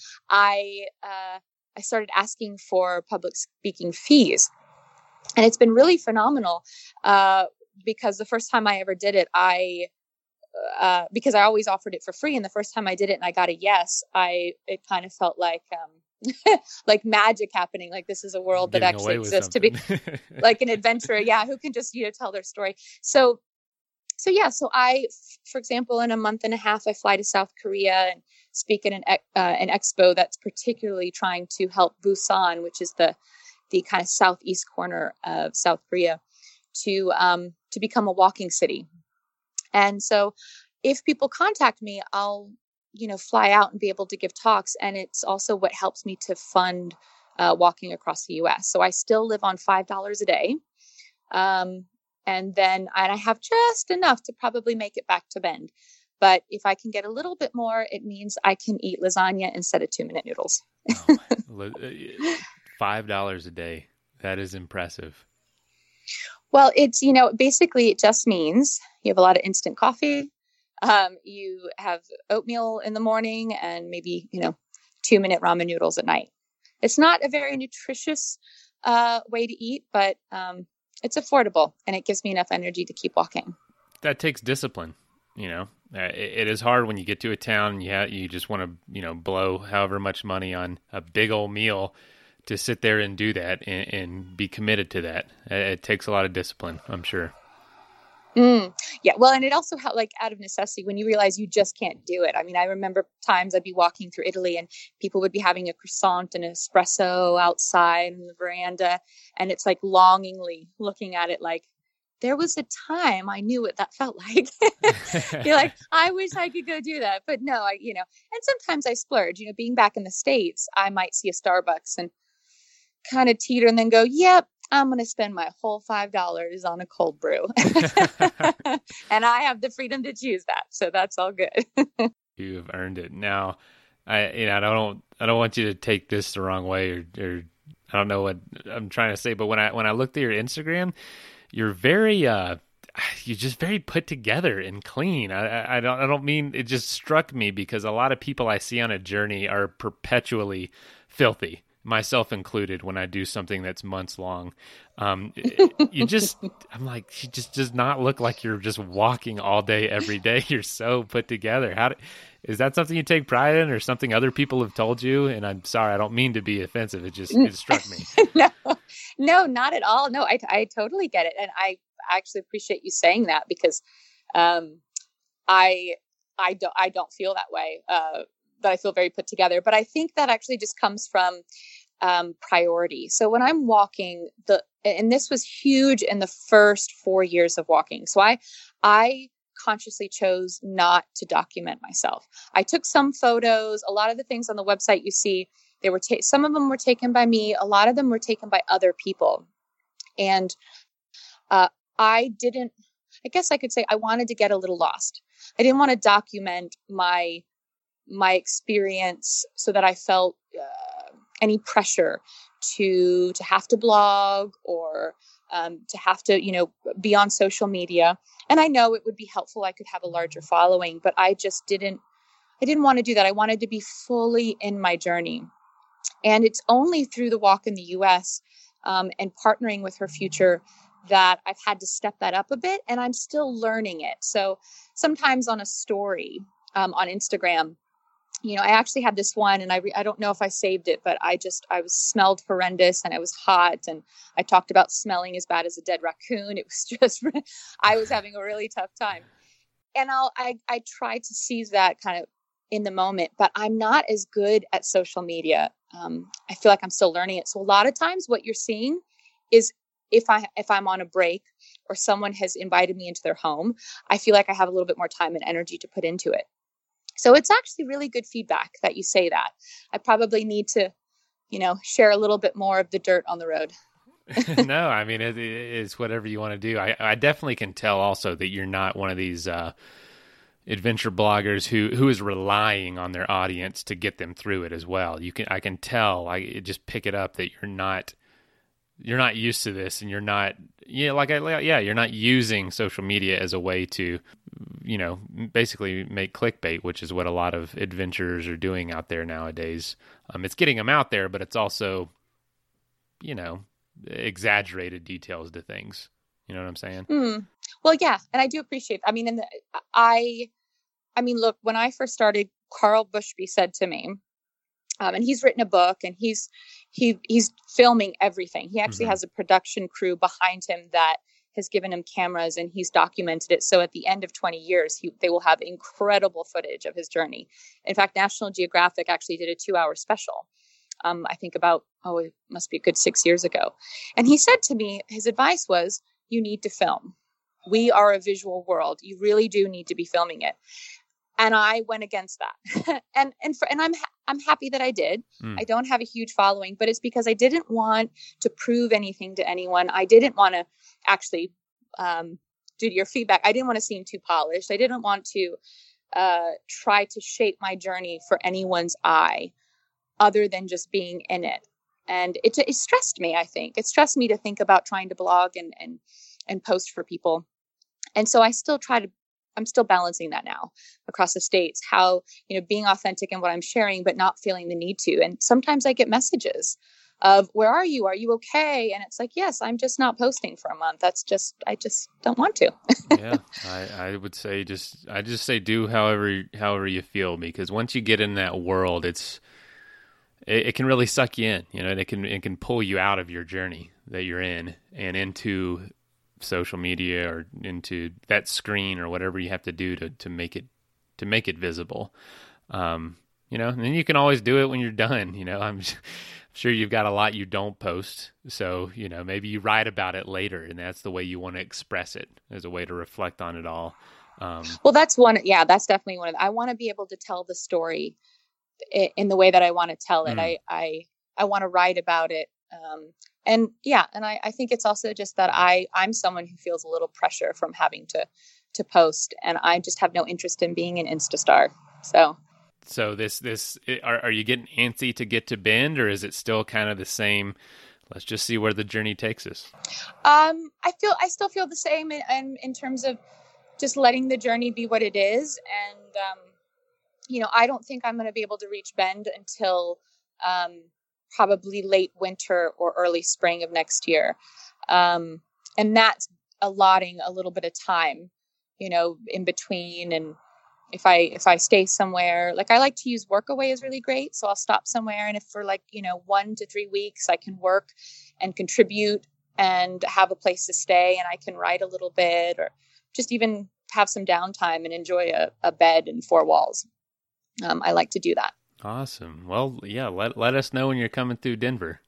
I uh, I started asking for public speaking fees, and it's been really phenomenal. Uh, because the first time I ever did it, I, uh, because I always offered it for free. And the first time I did it and I got a yes, I, it kind of felt like, um, like magic happening. Like this is a world that Getting actually away with exists to be something. like an adventurer. Yeah. Who can just, you know, tell their story. So, so yeah, so I, for example, in a month and a half, I fly to South Korea and speak at an, uh, an expo that's particularly trying to help Busan, which is the, the kind of southeast corner of South Korea, to, um, to become a walking city. And so if people contact me, I'll, you know, fly out and be able to give talks. And it's also what helps me to fund uh, walking across the U S. So I still live on five dollars a day. Um, and then and I have just enough to probably make it back to Bend. But if I can get a little bit more, it means I can eat lasagna instead of two minute noodles. Oh, five dollars a day. That is impressive. Well, it's, you know, basically it just means you have a lot of instant coffee. Um, you have oatmeal in the morning and maybe, you know, two minute ramen noodles at night. It's not a very nutritious uh, way to eat, but um, it's affordable and it gives me enough energy to keep walking. That takes discipline. You know, uh, it, it is hard when you get to a town and you, ha- you just want to, you know, blow however much money on a big old meal to sit there and do that and, and be committed to that. It, it takes a lot of discipline, I'm sure. Mm, yeah. Well, and it also helped, like out of necessity, when you realize you just can't do it. I mean, I remember times I'd be walking through Italy and people would be having a croissant and an espresso outside in the veranda. And it's like longingly looking at it like, there was a time I knew what that felt like. You're like, I wish I could go do that. But no, I, you know, and sometimes I splurge, you know, being back in the States, I might see a Starbucks and kind of teeter and then go, yep, I'm going to spend my whole five dollars on a cold brew. And I have the freedom to choose that. So that's all good. You have earned it. Now, I, you know, I don't, I don't want you to take this the wrong way or, or I don't know what I'm trying to say, but when I, when I looked at your Instagram, you're very, uh, you're just very put together and clean. I, I don't, I don't mean, it just struck me because a lot of people I see on a journey are perpetually filthy, myself included, when I do something that's months long. Um, you just, I'm like, she just does not look like you're just walking all day, every day. You're so put together. How do, is that something you take pride in or something other people have told you? And I'm sorry, I don't mean to be offensive. It just, it struck me. No, no, not at all. No, I, I totally get it. And I actually appreciate you saying that because, um, I, I don't, I don't feel that way. Uh, that I feel very put together, but I think that actually just comes from, um, priority. So when I'm walking the, and this was huge in the first four years of walking. So I, I consciously chose not to document myself. I took some photos. A lot of the things on the website you see, they were, ta- some of them were taken by me. A lot of them were taken by other people. And, uh, I didn't, I guess I could say I wanted to get a little lost. I didn't want to document my, my experience so that I felt uh, any pressure to to have to blog or um, to have to, you know, be on social media. And I know it would be helpful. I could have a larger following, but I just didn't, I didn't want to do that. I wanted to be fully in my journey. And it's only through the walk in the U S um, and partnering with Her Future that I've had to step that up a bit, and I'm still learning it. So sometimes on a story um, on Instagram, you know, I actually had this one and I, re- I don't know if I saved it, but I just, I was smelled horrendous and it was hot. And I talked about smelling as bad as a dead raccoon. It was just, I was having a really tough time. And I'll, I, I tried to seize that kind of in the moment, but I'm not as good at social media. Um, I feel like I'm still learning it. So a lot of times what you're seeing is if I, if I'm on a break or someone has invited me into their home, I feel like I have a little bit more time and energy to put into it. So it's actually really good feedback that you say that. I probably need to, you know, share a little bit more of the dirt on the road. No, I mean, it, it's whatever you want to do. I, I definitely can tell also that you're not one of these uh, adventure bloggers who, who is relying on their audience to get them through it as well. You can, I can tell, I just pick it up that you're not, you're not used to this and you're not, you know, like, I, yeah, you're not using social media as a way to, you know, basically make clickbait, which is what a lot of adventurers are doing out there nowadays. Um, it's getting them out there, but it's also, you know, exaggerated details to things. You know what I'm saying? Mm. Well, yeah. And I do appreciate, I mean, and the, I, I mean, look, when I first started, Carl Bushby said to me, Um, and he's written a book, and he's he he's filming everything. He actually Mm-hmm. has a production crew behind him that has given him cameras, and he's documented it. So at the end of twenty years, he, they will have incredible footage of his journey. In fact, National Geographic actually did a two-hour special. Um, I think about, oh, it must be a good six years ago. And he said to me, his advice was, you need to film. We are a visual world. You really do need to be filming it. And I went against that. and and for, and I'm I'm happy that I did. Mm. I don't have a huge following, but it's because I didn't want to prove anything to anyone. I didn't want to actually, um, due to your feedback, I didn't want to seem too polished. I didn't want to uh, try to shape my journey for anyone's eye other than just being in it. And it, it stressed me, I think. It stressed me to think about trying to blog and and and post for people. And so I still try to I'm still balancing that now across the states, how, you know, being authentic in what I'm sharing, but not feeling the need to. And sometimes I get messages of, where are you? Are you okay? And it's like, yes, I'm just not posting for a month. That's just, I just don't want to. yeah. I, I would say just, I just say do however, however you feel, because once you get in that world, it's, it, it can really suck you in, you know, it can, it can pull you out of your journey that you're in and into social media or into that screen or whatever you have to do to, to make it, to make it visible. Um, you know, and then you can always do it when you're done. You know, I'm sure you've got a lot you don't post. So, you know, maybe you write about it later and that's the way you want to express it, as a way to reflect on it all. Um, well, that's one. Yeah, that's definitely one of the, I want to be able to tell the story in, in the way that I want to tell it. Mm. I, I, I want to write about it. Um, and yeah, and I, I think it's also just that I, I'm someone who feels a little pressure from having to, to post, and I just have no interest in being an Insta star. So, so this, this, are, are you getting antsy to get to Bend, or is it still kind of the same? Let's just see where the journey takes us. Um, I feel, I still feel the same in, in, in terms of just letting the journey be what it is. And, um, you know, I don't think I'm going to be able to reach Bend until, um, probably late winter or early spring of next year. Um, and that's allotting a little bit of time, you know, in between. And if I, if I stay somewhere, like I like to use Workaway is really great. So I'll stop somewhere. And if for like, you know, one to three weeks, I can work and contribute and have a place to stay, and I can write a little bit, or just even have some downtime and enjoy a, a bed and four walls. Um, I like to do that. Awesome. Well, yeah, let let us know when you're coming through Denver.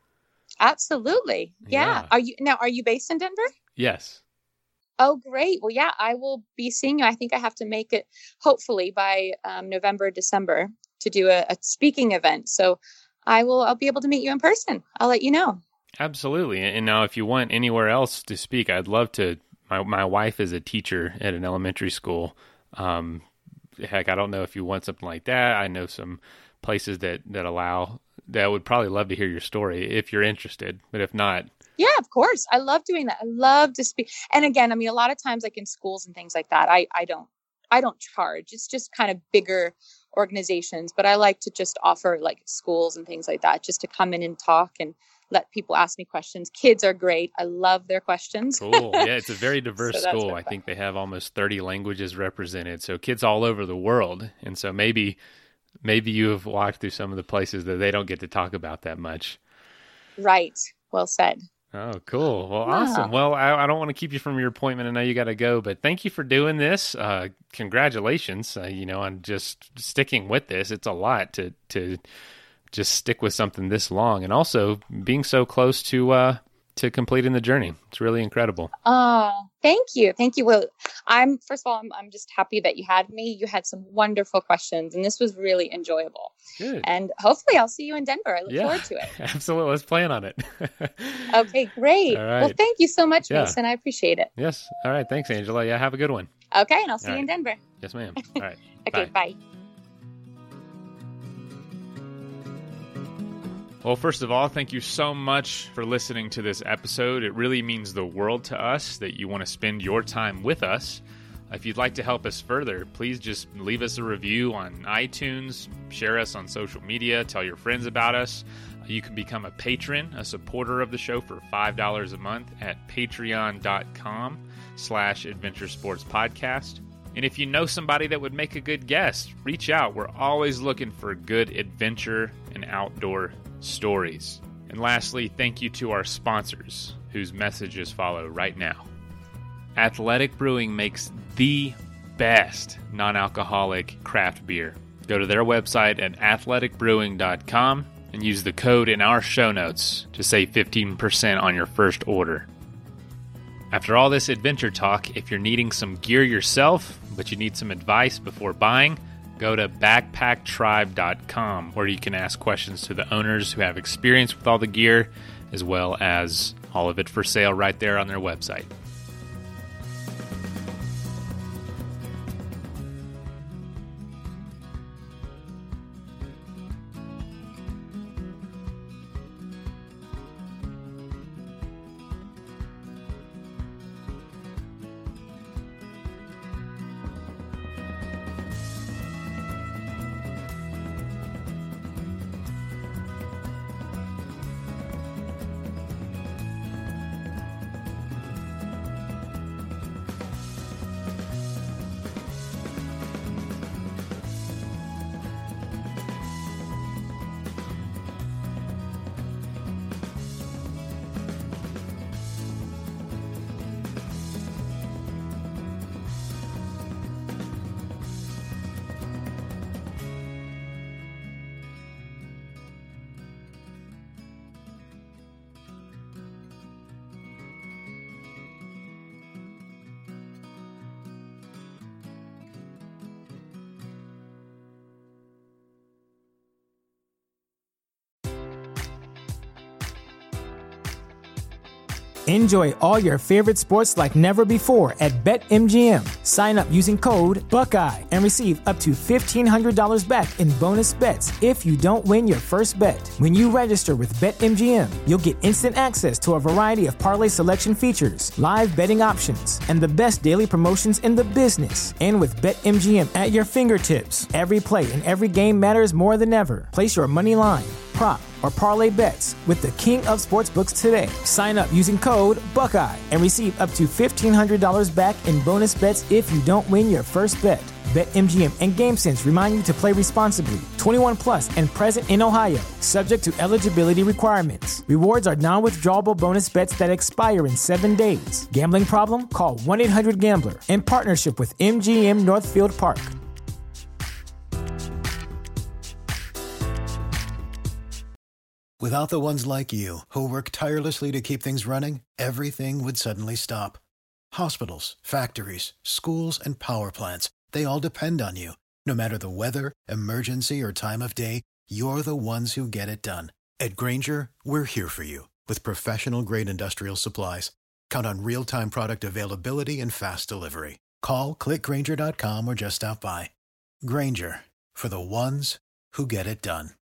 Absolutely. Yeah. yeah. Are you now, are you based in Denver? Yes. Oh, great. Well, yeah, I will be seeing you. I think I have to make it hopefully by um, November, December to do a, a speaking event. So I will, I'll be able to meet you in person. I'll let you know. Absolutely. And now if you want anywhere else to speak, I'd love to. My, my wife is a teacher at an elementary school. Um, Heck, I don't know if you want something like that. I know some places that, that allow, that would probably love to hear your story if you're interested. But if not. Yeah, of course. I love doing that. I love to speak. And again, I mean, a lot of times like in schools and things like that, I, I don't, I don't charge. It's just kind of bigger organizations, but I like to just offer like schools and things like that, just to come in and talk and let people ask me questions. Kids are great. I love their questions. Cool. Yeah, it's a very diverse so school. I think they have almost thirty languages represented. So kids all over the world. And so maybe maybe you have walked through some of the places that they don't get to talk about that much. Right. Well said. Oh, cool. Well, yeah. Awesome. Well, I, I don't want to keep you from your appointment. I know you got to go, but thank you for doing this. Uh, congratulations, uh, you know, on just sticking with this. It's a lot to to just stick with something this long, and also being so close to uh, to completing the journey. It's really incredible. Oh, thank you. Thank you. Well, I'm, first of all, I'm, I'm just happy that you had me. You had some wonderful questions, and this was really enjoyable. Good. And hopefully I'll see you in Denver. I look yeah, forward to it. Absolutely. Let's plan on it. Okay, great. All right. Well, thank you so much, Yeah. Mason. I appreciate it. Yes. All right. Thanks, Angela. Yeah, have a good one. Okay, and I'll see All you in right. Denver. Yes, ma'am. All right. Okay, Bye. bye. Well, first of all, thank you so much for listening to this episode. It really means the world to us that you want to spend your time with us. If you'd like to help us further, please just leave us a review on iTunes, share us on social media, tell your friends about us. You can become a patron, a supporter of the show for five dollars a month at patreon.com slash adventure sports podcast. And if you know somebody that would make a good guest, reach out. We're always looking for good adventure and outdoor stories. And lastly, thank you to our sponsors, whose messages follow right now. Athletic Brewing makes the best non-alcoholic craft beer. Go to their website at athletic brewing dot com and use the code in our show notes to save fifteen percent on your first order. After all this adventure talk, if you're needing some gear yourself, but you need some advice before buying, go to backpack tribe dot com, where you can ask questions to the owners who have experience with all the gear, as well as all of it for sale right there on their website. Enjoy all your favorite sports like never before at BetMGM. Sign up using code Buckeye and receive up to fifteen hundred dollars back in bonus bets if you don't win your first bet. When you register with BetMGM, you'll get instant access to a variety of parlay selection features, live betting options, and the best daily promotions in the business. And with BetMGM at your fingertips, every play and every game matters more than ever. Place your money line, prop, or parlay bets with the king of sportsbooks today. Sign up using code Buckeye and receive up to fifteen hundred dollars back in bonus bets if you don't win your first bet. BetMGM and GameSense remind you to play responsibly. twenty-one plus and present in Ohio, subject to eligibility requirements. Rewards are non-withdrawable bonus bets that expire in seven days. Gambling problem? Call one eight hundred gambler in partnership with M G M Northfield Park. Without the ones like you, who work tirelessly to keep things running, everything would suddenly stop. Hospitals, factories, schools, and power plants, they all depend on you. No matter the weather, emergency, or time of day, you're the ones who get it done. At Grainger, we're here for you with professional-grade industrial supplies. Count on real-time product availability and fast delivery. Call, click Grainger dot com, or just stop by. Grainger, for the ones who get it done.